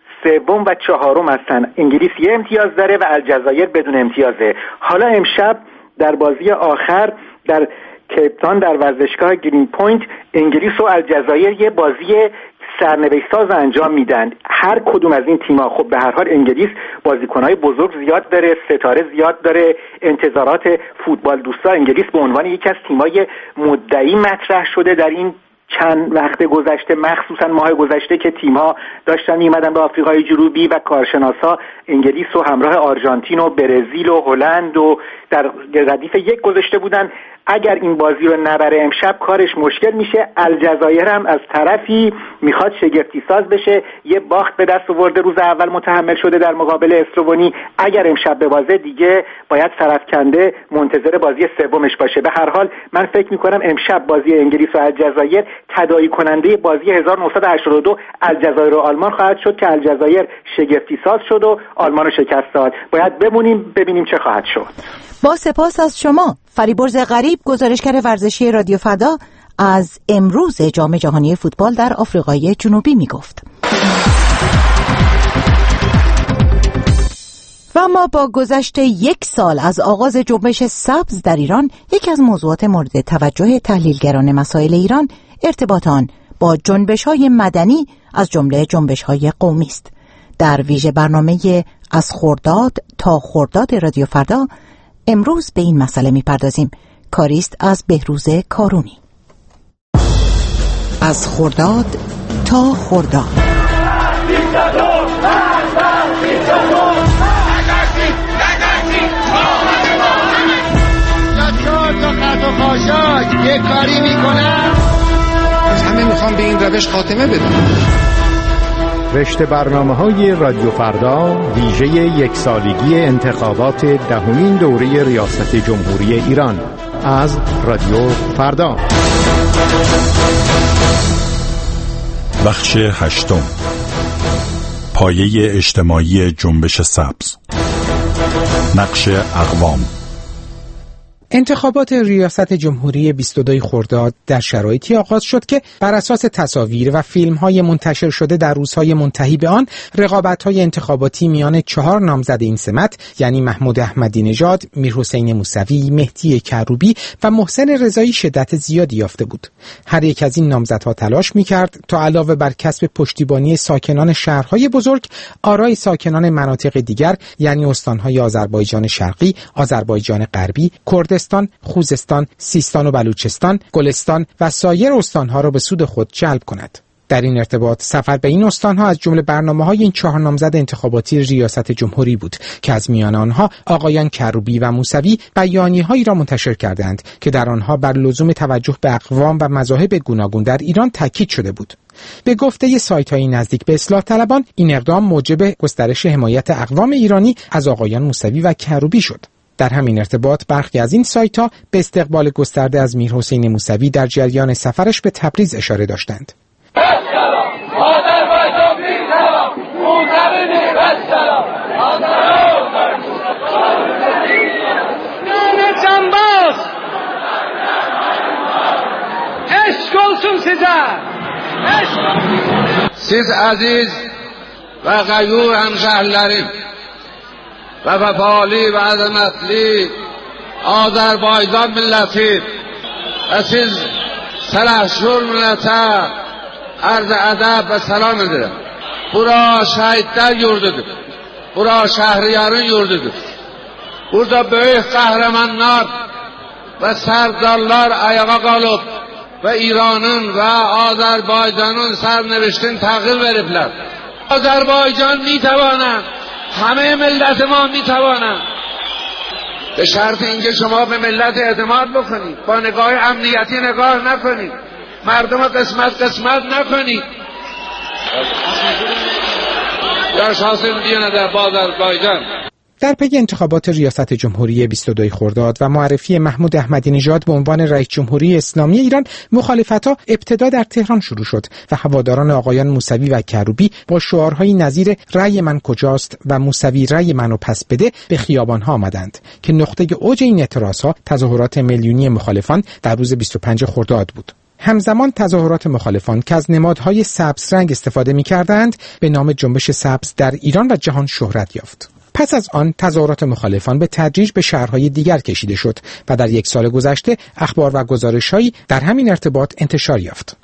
سوم و چهارم هستن. انگلیس یه امتیاز داره و الجزایر بدون امتیازه. حالا امشب در بازی آخر در کیپتان در ورزشگاه گرین پوینت انگلیس و الجزایر یه بازی سرنوشت ساز انجام میدن. هر کدوم از این تیم‌ها خب به هر حال انگلیس بازیکن‌های بزرگ زیاد داره، ستاره زیاد داره، انتظارات فوتبال دوستا انگلیس به عنوان یکی از تیم‌های مدعی مطرح شده در این چند وقت گذشته، مخصوصا ماه گذشته که تیم‌ها داشتن می‌آمدن به آفریقای جنوبی و کارشناسا انگلیس و همراه آرژانتین و برزیل و هلند و در ردیف یک گذاشته بودن. اگر این بازی رو نبره امشب کارش مشکل میشه. الجزایر هم از طرفی میخواد شگفتی ساز بشه، یه باخت به دست آورده، روز اول متحمل شده در مقابل استروونی. اگر امشب ببازه دیگه باید سرفکنده منتظر بازی سومش باشه. به هر حال من فکر میکنم امشب بازی انگلیس و الجزایر تداعی کننده بازی هزار و نهصد و هشتاد و دو الجزایر و آلمان خواهد شد که الجزایر شگفتی ساز شد و آلمان رو شکست داد. باید بمونیم ببینیم چه خواهد شد. با سپاس از شما. فریبرز غریب، گزارشگر ورزشی رادیو فردا، از امروز جام جهانی فوتبال در آفریقای جنوبی می گفت. و ما با گذشت یک سال از آغاز جنبش سبز در ایران، یکی از موضوعات مورد توجه تحلیلگران مسائل ایران ارتباط آن با جنبش‌های مدنی از جمله جنبش‌های قومی است. در ویژه برنامه از خرداد تا خرداد رادیو فردا امروز به این مسئله می‌پردازیم. کاریست از بهروز کارونی. از خرداد تا خرداد. یه کاری میکنن همه میخوان به این روش خاتمه بدن. رشته برنامه‌های رادیو فردا ویژه یک سالگی انتخابات دهمین دوره ریاست جمهوری ایران از رادیو فردا. بخش هشتم، پایه اجتماعی جنبش سبز، نقش اقوام. انتخابات ریاست جمهوری بیست و دو خرداد در شرایطی آغاز شد که بر اساس تصاویر و فیلم‌های منتشر شده در روزهای منتهی به آن، رقابت‌های انتخاباتی میان چهار نامزد این سمت یعنی محمود احمدی نژاد، میرحسین موسوی، مهدی کروبی و محسن رضایی شدت زیادی یافته بود. هر یک از این نامزدها تلاش می‌کرد تا علاوه بر کسب پشتیبانی ساکنان شهرهای بزرگ، آرای ساکنان مناطق دیگر یعنی استان‌های آذربایجان شرقی، آذربایجان غربی، کردستان، خوزستان، سیستان و بلوچستان، گلستان و سایر استانها را به سود خود جلب کند. در این ارتباط سفر به این استانها از جمله برنامه‌های این چهار نامزد انتخاباتی ریاست جمهوری بود که از میان آنها آقایان کروبی و موسوی بیانیه‌هایی را منتشر کردند که در آنها بر لزوم توجه به اقوام و مذاهب گوناگون در ایران تاکید شده بود. به گفته سایت‌های نزدیک به اصلاح طلبان، این اقدام موجب گسترش حمایت اقوام ایرانی از آقایان موسوی و کروبی شد. در همین ارتباط برخی از این سایت‌ها به استقبال گسترده از میرحسین موسوی در جریان سفرش به تبریز اشاره داشتند. Siz aziz və qəyyum həmşəhərlərim və vəfali və əzəmətli Azərbaycan milləti və siz sələhşur millətə ərz ədəb və salam edirəm. Bura şəhidlər yurdudur. Bura şəhriyarın yurdudur. Burada böyük qəhrəmanlar və sərdarlar ayağa qalıb və İranın və Azərbaycanın sərneviştin təğyir veriblər. Azərbaycan میتواند، همه ملت ما میتوانند، به شرط اینکه شما به ملت اعتماد بکنید، با نگاه امنیتی نگاه نکنید، مردم قسمت قسمت نکنید. یا شاسم دیانه در آذربایجان. در پی انتخابات ریاست جمهوری بیست و دو خرداد و معرفی محمود احمدی نژاد به عنوان رئیس جمهوری اسلامی ایران، مخالفت‌ها ابتدا در تهران شروع شد و هواداران آقایان موسوی و کروبی با شعارهای نظیر رأی من کجاست و موسوی رأی منو پس بده به خیابان‌ها آمدند که نقطه اوج این اعتراضها تظاهرات میلیونی مخالفان در روز بیست و پنج خرداد بود. همزمان تظاهرات مخالفان که از نمادهای سبز رنگ استفاده می‌کردند به نام جنبش سبز در ایران و جهان شهرت یافت. پس از آن تظاهرات مخالفان به تدریج به شهرهای دیگر کشیده شد و در یک سال گذشته اخبار و گزارش‌هایی در همین ارتباط انتشار یافت.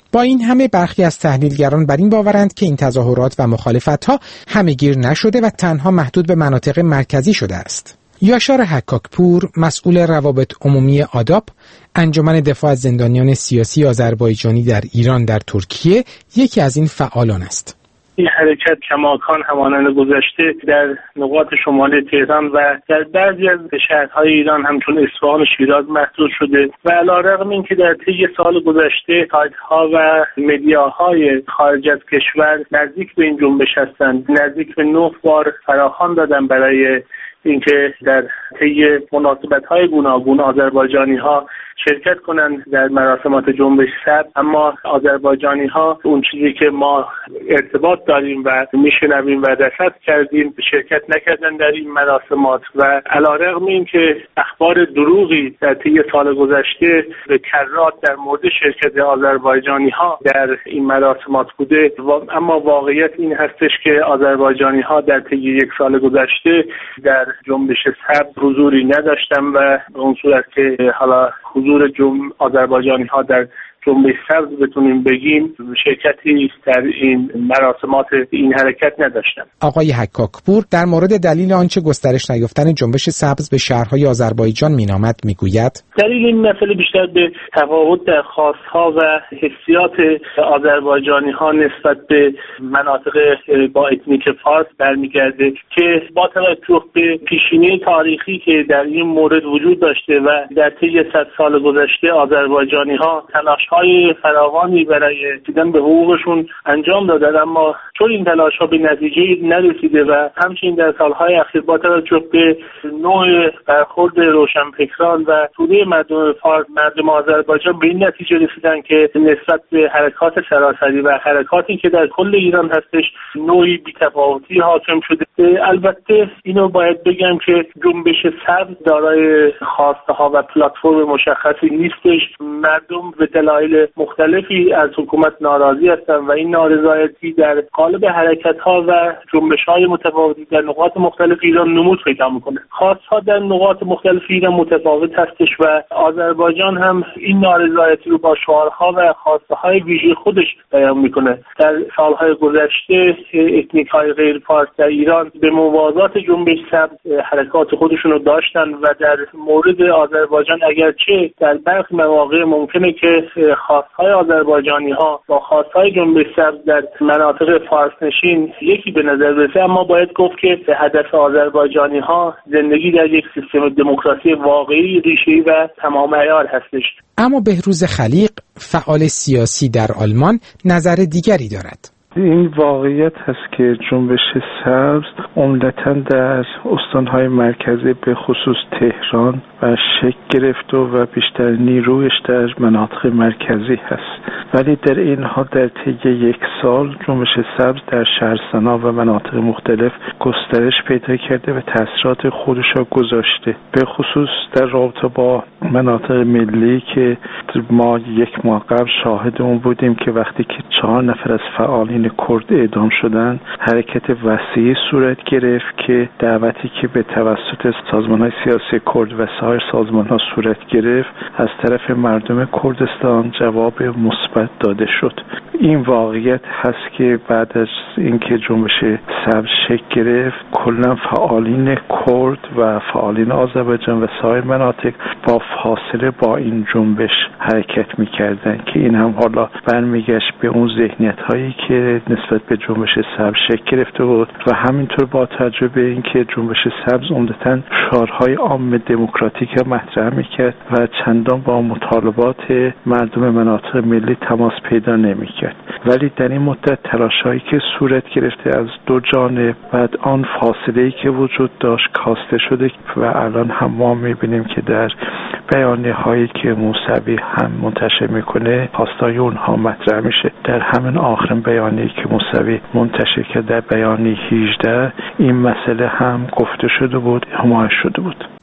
با این همه برخی از تحلیلگران بر این باورند که این تظاهرات و مخالفت‌ها همه‌گیر نشده و تنها محدود به مناطق مرکزی شده است. یاشار حکاکپور، مسئول روابط عمومی آداپ، انجمن دفاع از زندانیان سیاسی آذربایجانی در ایران در ترکیه، یکی از این فعالان است. این حرکت کماکان همانند گذشته در نقاط شمال تهران و در بعضی از شهرهای ایران همچون اصفهان و شیراز محدود شده و علیرغم اینکه در طی سال گذشته سایت‌ها و مدیاهای خارج از کشور نزدیک به این جنبش هستند، نزدیک به نه بار فراخوان دادن برای اینکه در طی مناسبت‌های گوناگون آذربایجانی‌ها شرکت کنند در مراسمات جنبش سبز، اما آذربایجانی‌ها اون چیزی که ما ارتباط داریم و میشنویم و رصد کردیم شرکت نکردن در این مراسمات و علیرغم اینکه اخبار دروغی در طی سال گذشته به کرات در مورد شرکت آذربایجانی‌ها در این مراسمات بوده، اما واقعیت این هستش که آذربایجانی‌ها در طی یک سال گذشته در جنبش سبز حضوری نداشتن و به اون صورت که حالا حضور جمع آذربایجانی ها در جنبش سبز بتونیم بگیم شرکتی در این مراسمات این حرکت نداشتن. آقای حکاکپور در مورد دلیل آنچه گسترش نیافتن جنبش سبز به شهرهای آذربایجان مینامد میگوید دلیل این مسئله بیشتر به تفاوت در خواستها و حسیات آذربایجانی ها نسبت به مناطق با اتنیک فارس برمیگرده که با توجه به پیشینه تاریخی که در این مورد وجود داشته و در طی صد سال گذشته آذربایجانی ها تلاش‌های فراوانی برای رسیدن به حقوقشون انجام دادن، اما چون این تلاش‌ها به نتیجه نرسیده و همچنین در سالهای اخیر با توجه به نوع برخورد روشنفکران و توده مردم فارس مردم آذربایجان به این نتیجه رسیدن که نسبت به حرکات سراسری و حرکاتی که در کل ایران هستش نوعی بی‌تفاوتی حاکم شده. البته اینو باید بگم که جنبش سبز دارای خواسته‌ها و پلتفرم مشخصی نیستش. مردم به دلایل مختلفی از حکومت ناراضی هستند و این نارضایتی در قالب حرکت‌ها و جنبش‌های متفاوتی در نقاط مختلف ایران نمود پیدا می‌کنه. خاص‌ها در نقاط مختلف ایران متفاوت هستش و آذربایجان هم این نارضایتی رو با شعارها و خواسته‌های ویژه خودش بیان می‌کنه. در سال‌های گذشته اتنیک‌های غیر فارس در ایران به موازات جنبش سبز حرکات خودشون رو داشتن و در مورد آذربایجان اگرچه در برخی مواقع ممکنه که خواستهای آذربایجانی ها با خواستهای جنبش سبز در مناطق فارس نشین یکی به نظر برسه، اما باید گفت که هدف آذربایجانی ها زندگی در یک سیستم دموکراسی واقعی، ریشه‌ای و تمام عیار هستش. اما بهروز خلیق، فعال سیاسی در آلمان، نظر دیگری دارد. این واقعیت هست که جنبش سبز عمدتاً در استانهای مرکزی به خصوص تهران و شکل گرفت و بیشتر نیرویش در مناطق مرکزی هست، ولی در این حال در طی یک سال جنبش سبز در شهرستان‌ها و مناطق مختلف گسترش پیدا کرده و تأثیرات خودش را گذاشته، به خصوص در رابطه با مناطق ملی که ما یک ماه قبل شاهد اون بودیم که وقتی که چهار نفر از فعالین کرد اعدام شدن حرکت وسیعی صورت گرفت که دعوتی که به توسط سازمان‌های سیاسی کرد و سایر سازمان‌ها صورت گرفت از طرف مردم کردستان جواب مثبت داده شد. این واقعیت هست که بعد از اینکه جنبش سبز شکل گرفت کلا فعالین کرد و فعالین آذربایجان و سایر مناطق با فاصله با این جنبش حرکت می‌کردند که این هم حالا برمیگشت به اون ذهنیت‌هایی که نسبت به جنبش سبز شکل گرفته بود و همینطور با توجه به اینکه جنبش سبز عمدتاً شعارهای عام دموکراتیک مطرح می‌کرد و چندان با مطالبات مردم مناطق ملی تماس پیدا نمی‌کرد، ولی در این مدت تلاش‌هایی که صورت گرفته از دو جانب بعد آن فاصله‌ای که وجود داشت کاسته شده و الان هم ما می‌بینیم که در بیانیه هایی که موسوی هم منتشر میکنه خواستای اونها مطرح میشه. در همین آخرین بیانیه‌ای که موسوی منتشر کرد در بیانیه هجده این مسئله هم گفته شده بود، حمایت شده بود.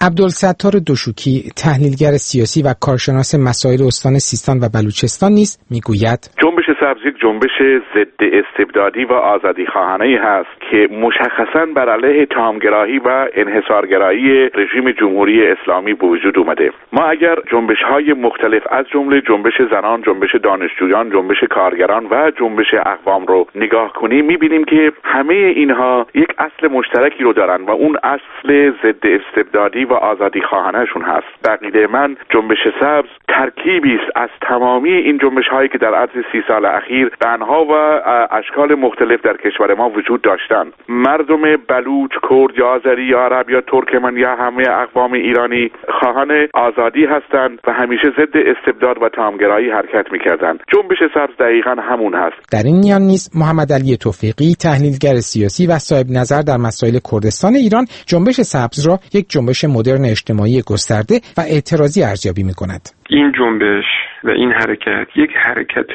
عبدالستار دوشوکی، تحلیلگر سیاسی و کارشناس مسائل استان سیستان و بلوچستان نیز میگوید جنبش سبز یک جنبش ضد استبدادی و آزادی خواهانه‌ای هست که مشخصاً بر علیه تامگرایی و انحصارگرایی رژیم جمهوری اسلامی به وجود اومده. ما اگر جنبش‌های مختلف از جمله جنبش زنان، جنبش دانشجویان، جنبش کارگران و جنبش اقوام رو نگاه کنیم می‌بینیم که همه اینها یک اصل مشترکی رو دارن و اون اصل ضد استبدادی و آزادی خواهانه‌شون هست. به عقیده من جنبش سبز ترکیبی است از تمامی این جنبش‌هایی که در عرض سی سال اخیر به انواع و اشکال مختلف در کشور ما وجود داشتند. مردم بلوچ، کرد یا آذری یا عرب یا ترکمن یا همه اقوام ایرانی خواهان آزادی هستند و همیشه ضد استبداد و تامگرایی حرکت می‌کردند. جنبش سبز دقیقاً همون هست. در این میان نیز محمد علی توفیقی، تحلیلگر سیاسی و صاحب نظر در مسائل کردستان ایران، جنبش سبز را یک جنبش مدرن اجتماعی گسترده و اعتراضی ارزیابی می‌کند. این جنبش و این حرکت یک حرکت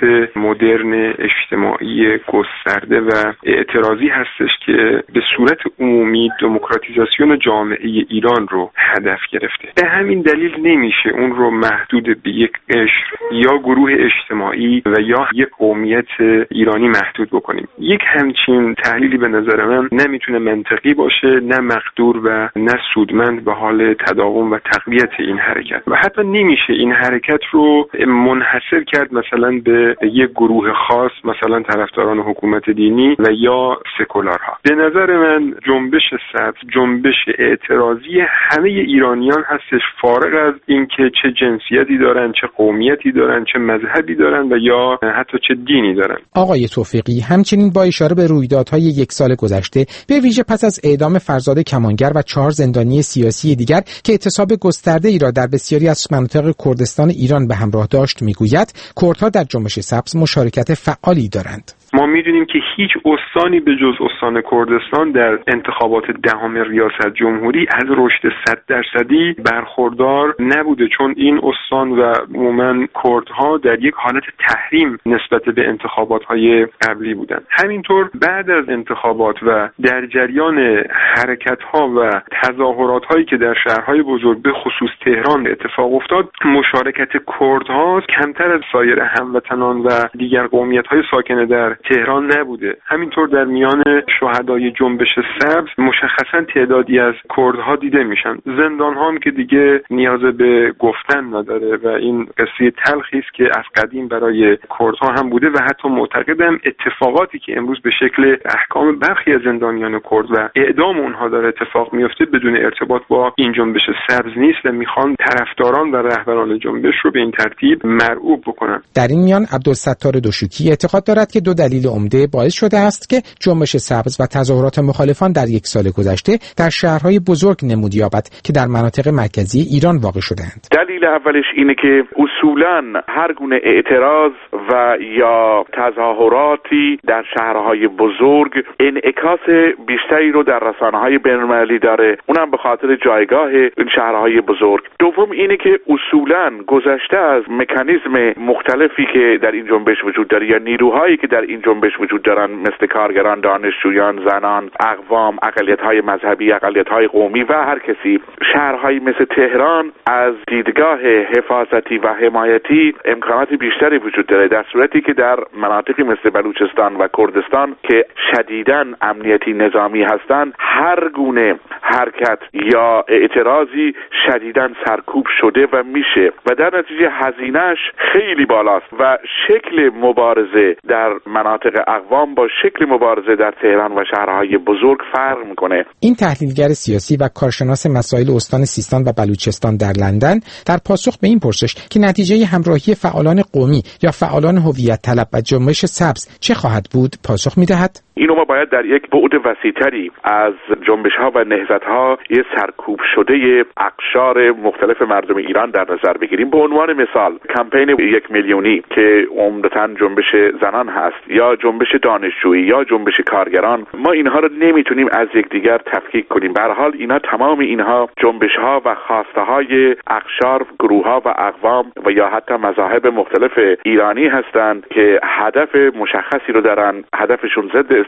مدرن اجتماعی گسترده و اعتراضی هستش که به صورت عمومی دموکراتیزاسیون جامعه ایران رو هدف گرفته. به همین دلیل نمیشه اون رو محدود به یک قشر یا گروه اجتماعی و یا یک قومیت ایرانی محدود بکنیم. یک همچین تحلیلی به نظر من نمیتونه منطقی باشه، نه مقدور و نه سودمند به حال تداوم و تقویت این حرکت. و حتی نمیشه این حرکت رو منحصر کرد مثلا به یک گروه خاص، مثلا طرفداران حکومت دینی و یا سکولارها. به نظر من جنبش سبز جنبش اعتراضی همه ایرانیان هستش، فارغ از اینکه چه جنسیتی دارن، چه قومیتی دارن، چه مذهبی دارن و یا حتی چه دینی دارن. آقای توفیقی همچنین با اشاره به رویدادهای یک سال گذشته، به ویژه پس از اعدام فرزاد کمانگر و چهار زندانی سیاسی دیگر که اعتصاب گسترده ای را در بسیاری از مناطق کردستان ایران به همراه داشت، میگوید کردها در جنبش سبز مشارکت فعالی دارند. ما میدونیم که هیچ استانی به جز استان کردستان در انتخابات دهم ریاست جمهوری از رشد صد درصدی برخوردار نبوده، چون این استان و عموما کردها در یک حالت تحریم نسبت به انتخابات‌های قبلی بودند. همینطور بعد از انتخابات و در جریان حرکت‌ها و تظاهرات‌هایی که در شهرهای بزرگ به خصوص تهران اتفاق افتاد، مشارکت کردها کمتر از سایر هموطنان و دیگر قومیت‌های ساکن در تهران نبوده. همینطور در میان شهدای جنبش سبز مشخصا تعدادی از کردها دیده میشن. زندان‌ها هم که دیگه نیاز به گفتن نداره و این قصه تلخی است که از قدیم برای کردها هم بوده و حتی معتقدم اتفاقاتی که امروز به شکل احکام برخی از زندانیان کرد و اعدام اونها داره اتفاق میفته بدون ارتباط با این جنبش سبز نیست و میخوان طرفداران و رهبران جنبش رو به این ترتیب مرعوب بکنن. در این میان عبدالستار دوشوکی اعتقاد دارد که دو دلیل عمده باعث شده است که جنبش سبز و تظاهرات مخالفان در یک سال گذشته در شهرهای بزرگ نمود یابد که در مناطق مرکزی ایران واقع شده‌اند. دلیل اولش اینه که اصولاً هر گونه اعتراض و یا تظاهراتی در شهرهای بزرگ انعکاس بیشتری رو در رسانه‌های بین‌المللی داره، اونم به خاطر جایگاه این شهرهای بزرگ. دوم اینه که اصولاً گذشته از مکانیزم مختلفی که در این جنبش وجود داره یا نیروهایی که در این جنبش وجود دارن، مثل کارگران، دانشجویان، زنان، اقوام، اقلیت‌های مذهبی، اقلیت‌های قومی و هر کسی، شهرهایی مثل تهران از دیدگاه حفاظتی و حمایتی امکانات بیشتری وجود داره، در صورتی که در مناطقی مثل بلوچستان و کردستان که شدیداً امنیتی نظامی هستند، هر گونه حرکت یا اعتراضی شدیداً سرکوب شده و میشه و در نتیجه هزینه‌اش خیلی بالاست و شکل مبارزه در مناطق اقوام با شکل مبارزه در تهران و شهرهای بزرگ فرق میکنه. این تحلیلگر سیاسی و کارشناس مسائل استان سیستان و بلوچستان در لندن در پاسخ به این پرسش که نتیجه همراهی فعالان قومی یا فعالان هویت طلب و جنبش سبز چه خواهد بود پاسخ میدهد. اینو ما باید در یک بعد وسیع‌تری از جنبش‌ها و نهضت‌ها یه سرکوب شده اقشار مختلف مردم ایران در نظر بگیریم. به عنوان مثال کمپین یک میلیونی که عمدتاً جنبش زنان هست یا جنبش دانشجویی یا جنبش کارگران، ما اینها رو نمیتونیم از یکدیگر تفکیک کنیم. به هر حال اینا تمام اینها جنبش‌ها و خواسته‌های اقشار، گروه‌ها و اقوام و یا حتی مذاهب مختلف ایرانی هستند که هدف مشخصی رو دارن. هدفشون ضد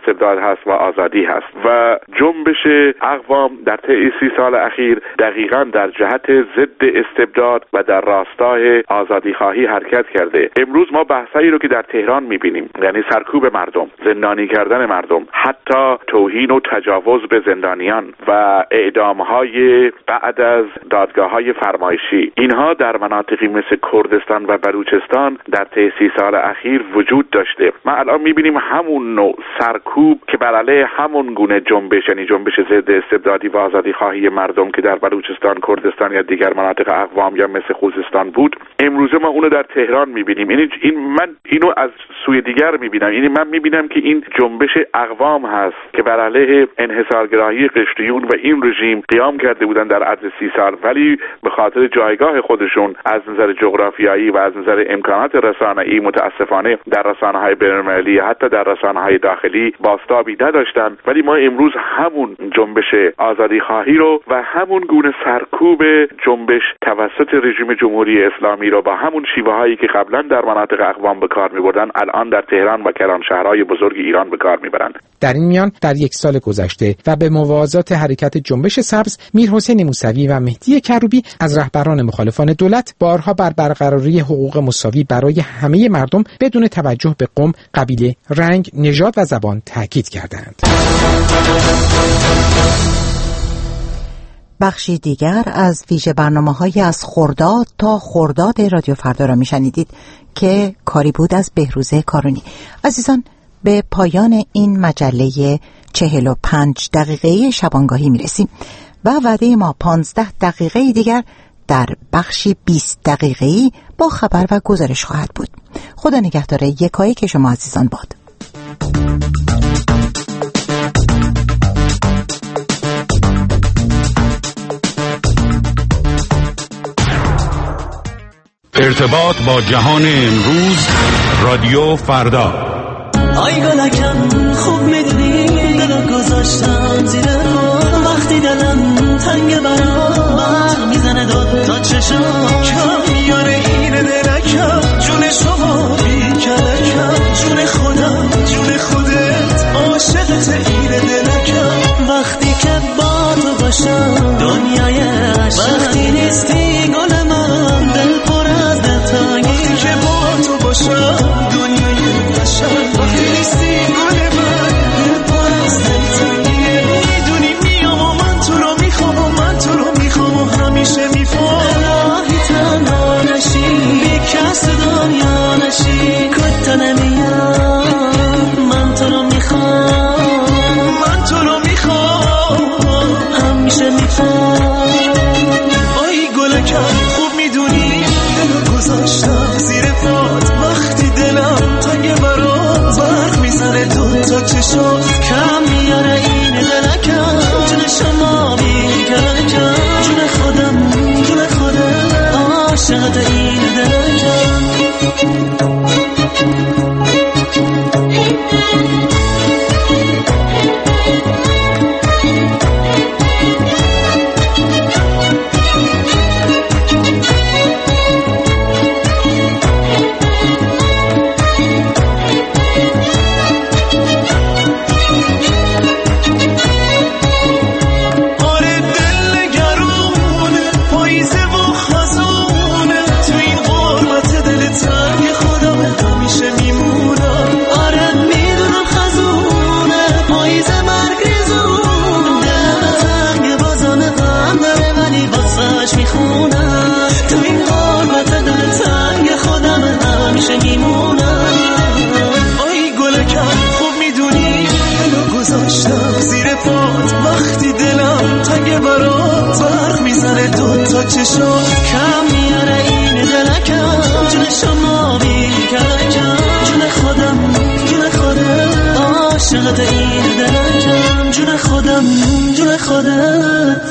استبداد هست و آزادی هست و جنبش اقوام در طی سی سال اخیر دقیقاً در جهت ضد استبداد و در راستای آزادی خواهی حرکت کرده. امروز ما بحثایی رو که در تهران میبینیم، یعنی سرکوب مردم، زندانی کردن مردم، حتی توهین و تجاوز به زندانیان و اعدام‌های بعد از دادگاه‌های فرمایشی، اینها در مناطقی مثل کردستان و بلوچستان در طی سی سال اخیر وجود داشته. ما الان میبینیم همون نوع سرکوب که بر علیه همون گونه جنبش، یعنی جنبش ضد استبدادی و آزادی خواهی مردم که در بلوچستان، کردستان یا دیگر مناطق اقوام یا مثل خوزستان بود، امروزه ما اونو در تهران میبینیم. یعنی این من اینو از سوی دیگر میبینم، یعنی من میبینم که این جنبش اقوام هست که بر علیه انحصارگرایی قشریون و این رژیم قیام کرده بودن در عرض سی سال، ولی به خاطر جایگاه خودشون از نظر جغرافیایی و از نظر امکانات رسانه‌ای متاسفانه در رسانه‌های بین‌المللی، حتی در رسانه‌های داخلی بازتابی نداشتن. ولی ما امروز همون جنبش آزادی خواهی رو و همون گونه سرکوب جنبش توسط رژیم جمهوری اسلامی رو با همون شیوه‌هایی که قبلا در مناطق اقوام به کار می‌بردن، الان در تهران و کرانشهرهای بزرگ ایران به کار می‌برند. در این میان در یک سال گذشته و به موازات حرکت جنبش سبز، میرحسین موسوی و مهدی کروبی از رهبران مخالفان دولت بارها بر برقراری حقوق مساوی برای همه مردم بدون توجه به قوم، قبیله، رنگ، نژاد و زبان تاکید کردند. بخشی دیگر از ویژه برنامه‌های از خرداد تا خرداد رادیو فردا را میشنیدید که کاری بود از بهروز کارونی. عزیزان، به پایان این مجله چهل و پنج دقیقه شبانگاهی میرسیم و وعده ما پانزده دقیقه دیگر در بخشی بیست دقیقه‌ای با خبر و گزارش خواهد بود. خدا نگهدار یکایی که شما عزیزان باد. ارتباط با جهان امروز، رادیو فردا. آی گلکم خوب میدونی دلو گذاشتم زیر پا، وقتی دلم تنگ برام برق میزنه داد تا چشم کم میاره این درکم، جون شما بی کلکم، جون خودم جون خودت عاشقت این دلکم، وقتی که با تو باشم دنیای عشق، وقتی نیستی گل من دل پر از دلتنگی، که با تو باشم دنیای عشق، وقتی نیستی گل من دل پر از دلتنگی، میدونی میام و من تو رو میخوام و من تو رو میخوام و همیشه میفهم، الهی تنها نشی بی کس دنیا نشی، کت نمیام من تو رو میخوام، من تو رو میخوام همیشه میفهم. آی گلکم خوب میدونی دلو گذاشتم زیر پات، وقتی دلم تنگ برات برق میزنه دو تا چشم کم میاره این دلکم، جون شما بیگلکم، جون خودم جون خودم عاشقت این دلکم. چشم کم میاره این دلکم، جون شما بیگلکم، جون خودم جون خودم عاشقت این دلکم، جون خودم جون خودت.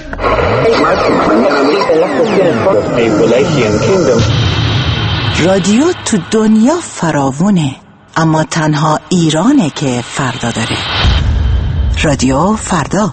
رادیو تو دنیا فراوونه، اما تنها ایرانه که فردا داره. رادیو فردا.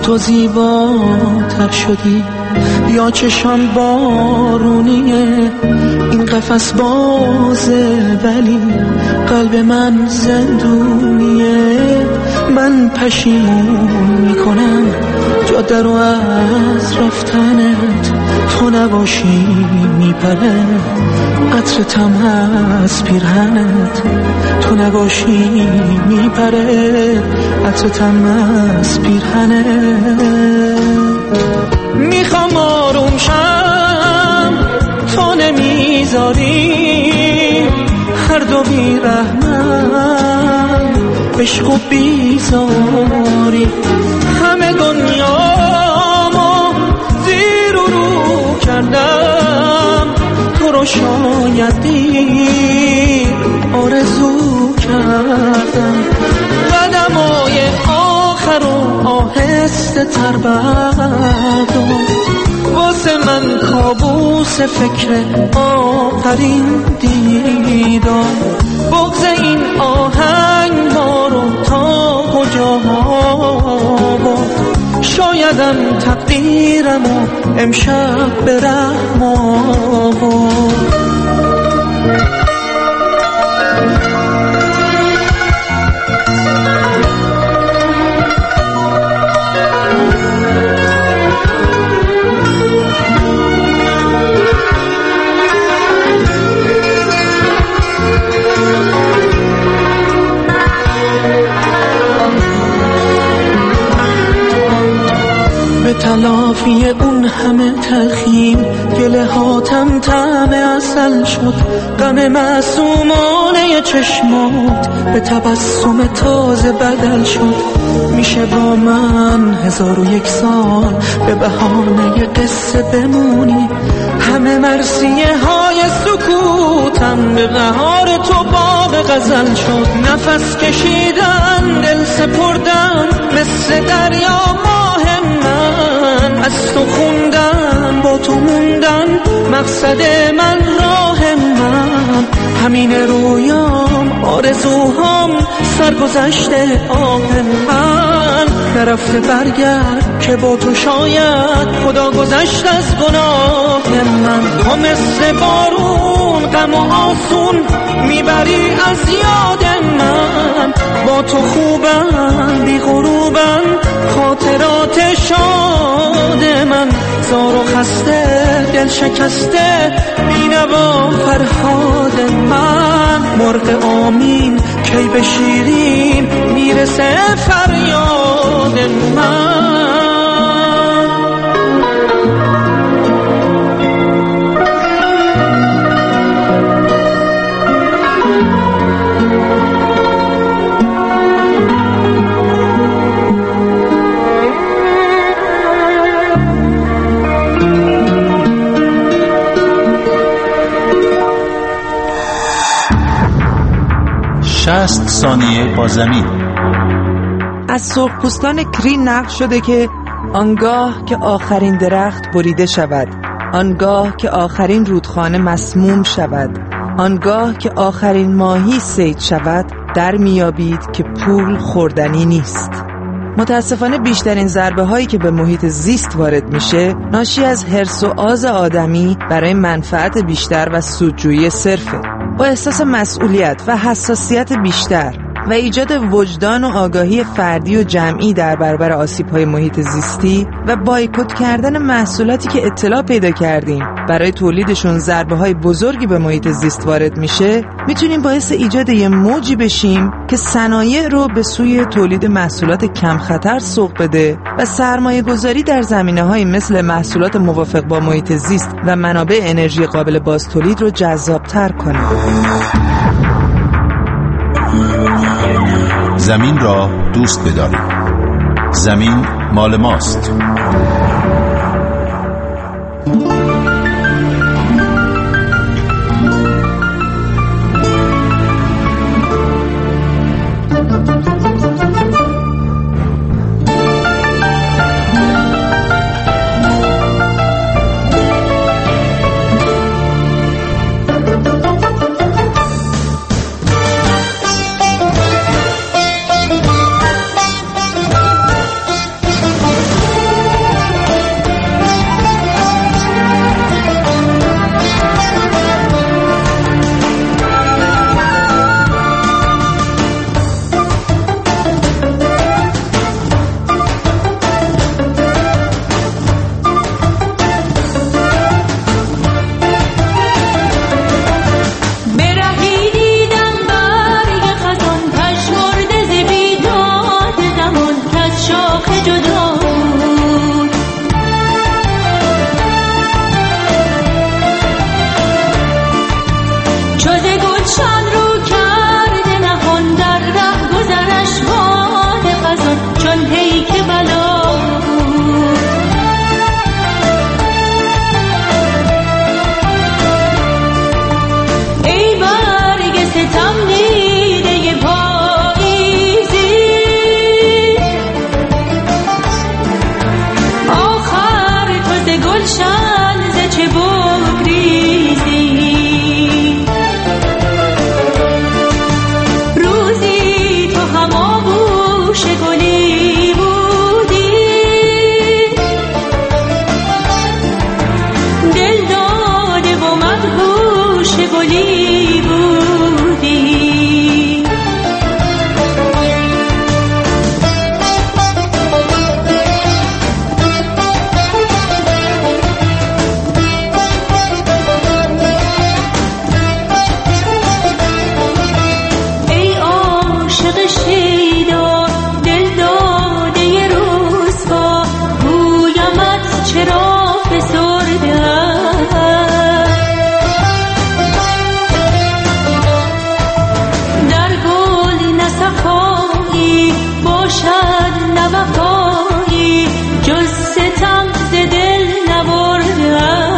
تو زیباتر شدی یا چشان بارونیه، این قفس بازه ولی قلب من زندونیه. من پشیمون میکنم جاده رو از رفتنت، تو نباشی میپره عطرتم از پیرهنت، تو نباشی میپره عطرتم از پیرهنت. میخوام آروم شم تو نمیذاری، هر دو بیرحمم عشق و بیزاری. همه دنیامو زیر و رو کردم، تو رو شاید دیر آرزو کردم. قدمای آخر و آهسته تر بردار، واسه من کابوس فکر آخرین دیدار. بغض این آهنگ ما رو تا کجا برد، شایدم تقدیرم و امشب به رحم آورد. به تلافی اون همه تلخیم گله هاتم طعم عسل شد. غم معصومانه چشمات به تبسم تازه بدل شد. میشه با من هزار و یک سال به بهانه قصه بمونی، همه مرثیه های سکوتم به بهار تو باب غزل شد. نفس کشیدن دل سپردن مثل دریا ماه من، از تو خوندن با تو موندن مقصد من راه من. همین رویام آرزوهام سرگذشته آه من. نرفته برگرد که با تو شاید خدا گذشت از گناه من. تو مثل بارون غم و آسون میبری از یاد من. با تو خوبم بی غروبم خاطرات شاد من. زار و خسته دل شکسته بینوا فرهاد من. مرغ آمین کی به شیرین میرسه فریاد من. شصت ثانیه با زمین. از سرخپوستان کری نقل شده که آنگاه که آخرین درخت بریده شود، آنگاه که آخرین رودخانه مسموم شود، آنگاه که آخرین ماهی صید شود، در میابید که پول خوردنی نیست. متاسفانه بیشترین ضربه هایی که به محیط زیست وارد میشه ناشی از حرص و آز آدمی برای منفعت بیشتر و سودجویی صرفه. با احساس مسئولیت و حساسیت بیشتر و ایجاد وجدان و آگاهی فردی و جمعی در برابر آسیب‌های محیط زیستی و بایکوت کردن محصولاتی که اطلاع پیدا کردیم برای تولیدشون ضربه‌های بزرگی به محیط زیست وارد میشه، میتونیم باعث ایجاد یه موجی بشیم که صنایع رو به سوی تولید محصولات کم خطر سوق بده و سرمایه گذاری در زمینه‌های مثل محصولات موافق با محیط زیست و منابع انرژی قابل بازتولید رو جذاب‌تر کنه. زمین را دوست بدارید. زمین مال ماست. وفایی جز ستم ز دل نبردم.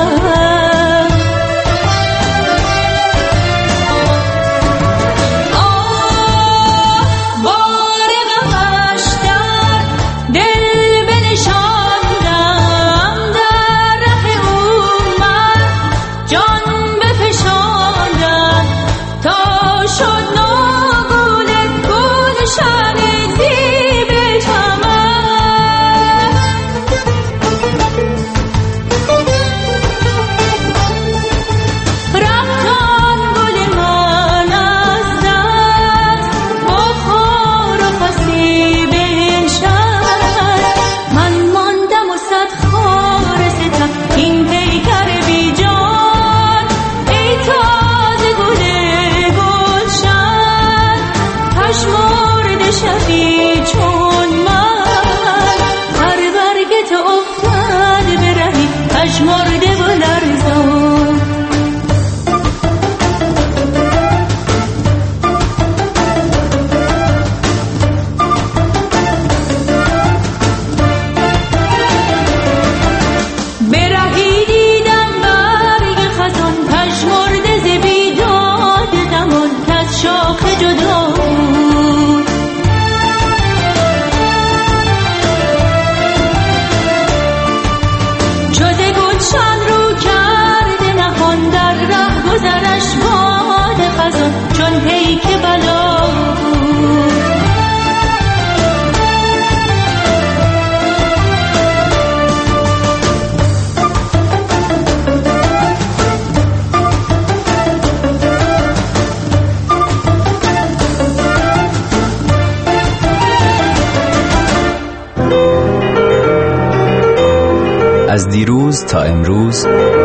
از دیروز تا امروز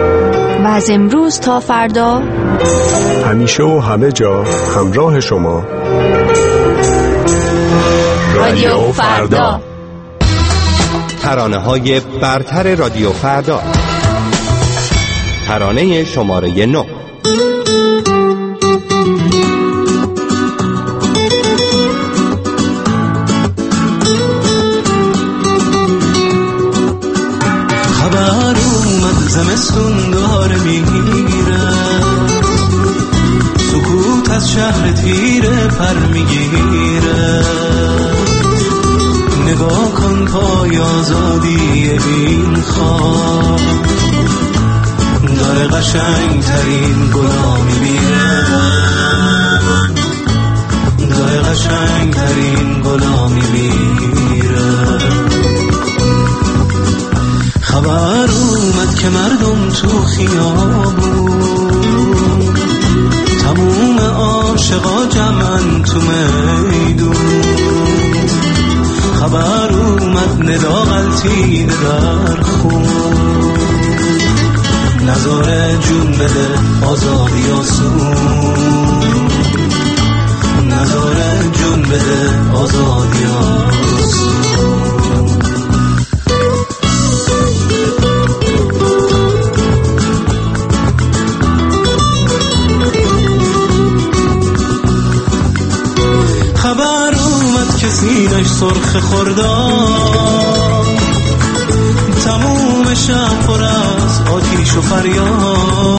و از امروز تا فردا همیشه و همه جا همراه شما رادیو فردا. ترانه های برتر رادیو فردا. ترانه شماره نه. زمستون داره میگیره، سکوت از شهر تیره پر میگیره. نگاه کن پای آزادی این خواب داره قشنگ ترین گلا میبیره، داره قشنگ ترین گلا میبیره. خبر اومد که مردم تو خیابون، تموم عاشقا جمعن تو میدون. خبر اومد ندا غلطیده در خون، نذاره جون بده آزادی آسون، نذاره جون بده آزادی آسون. خبر اومد که سینش سرخ خرداد، تموم شب پر از آتیش و فریاد.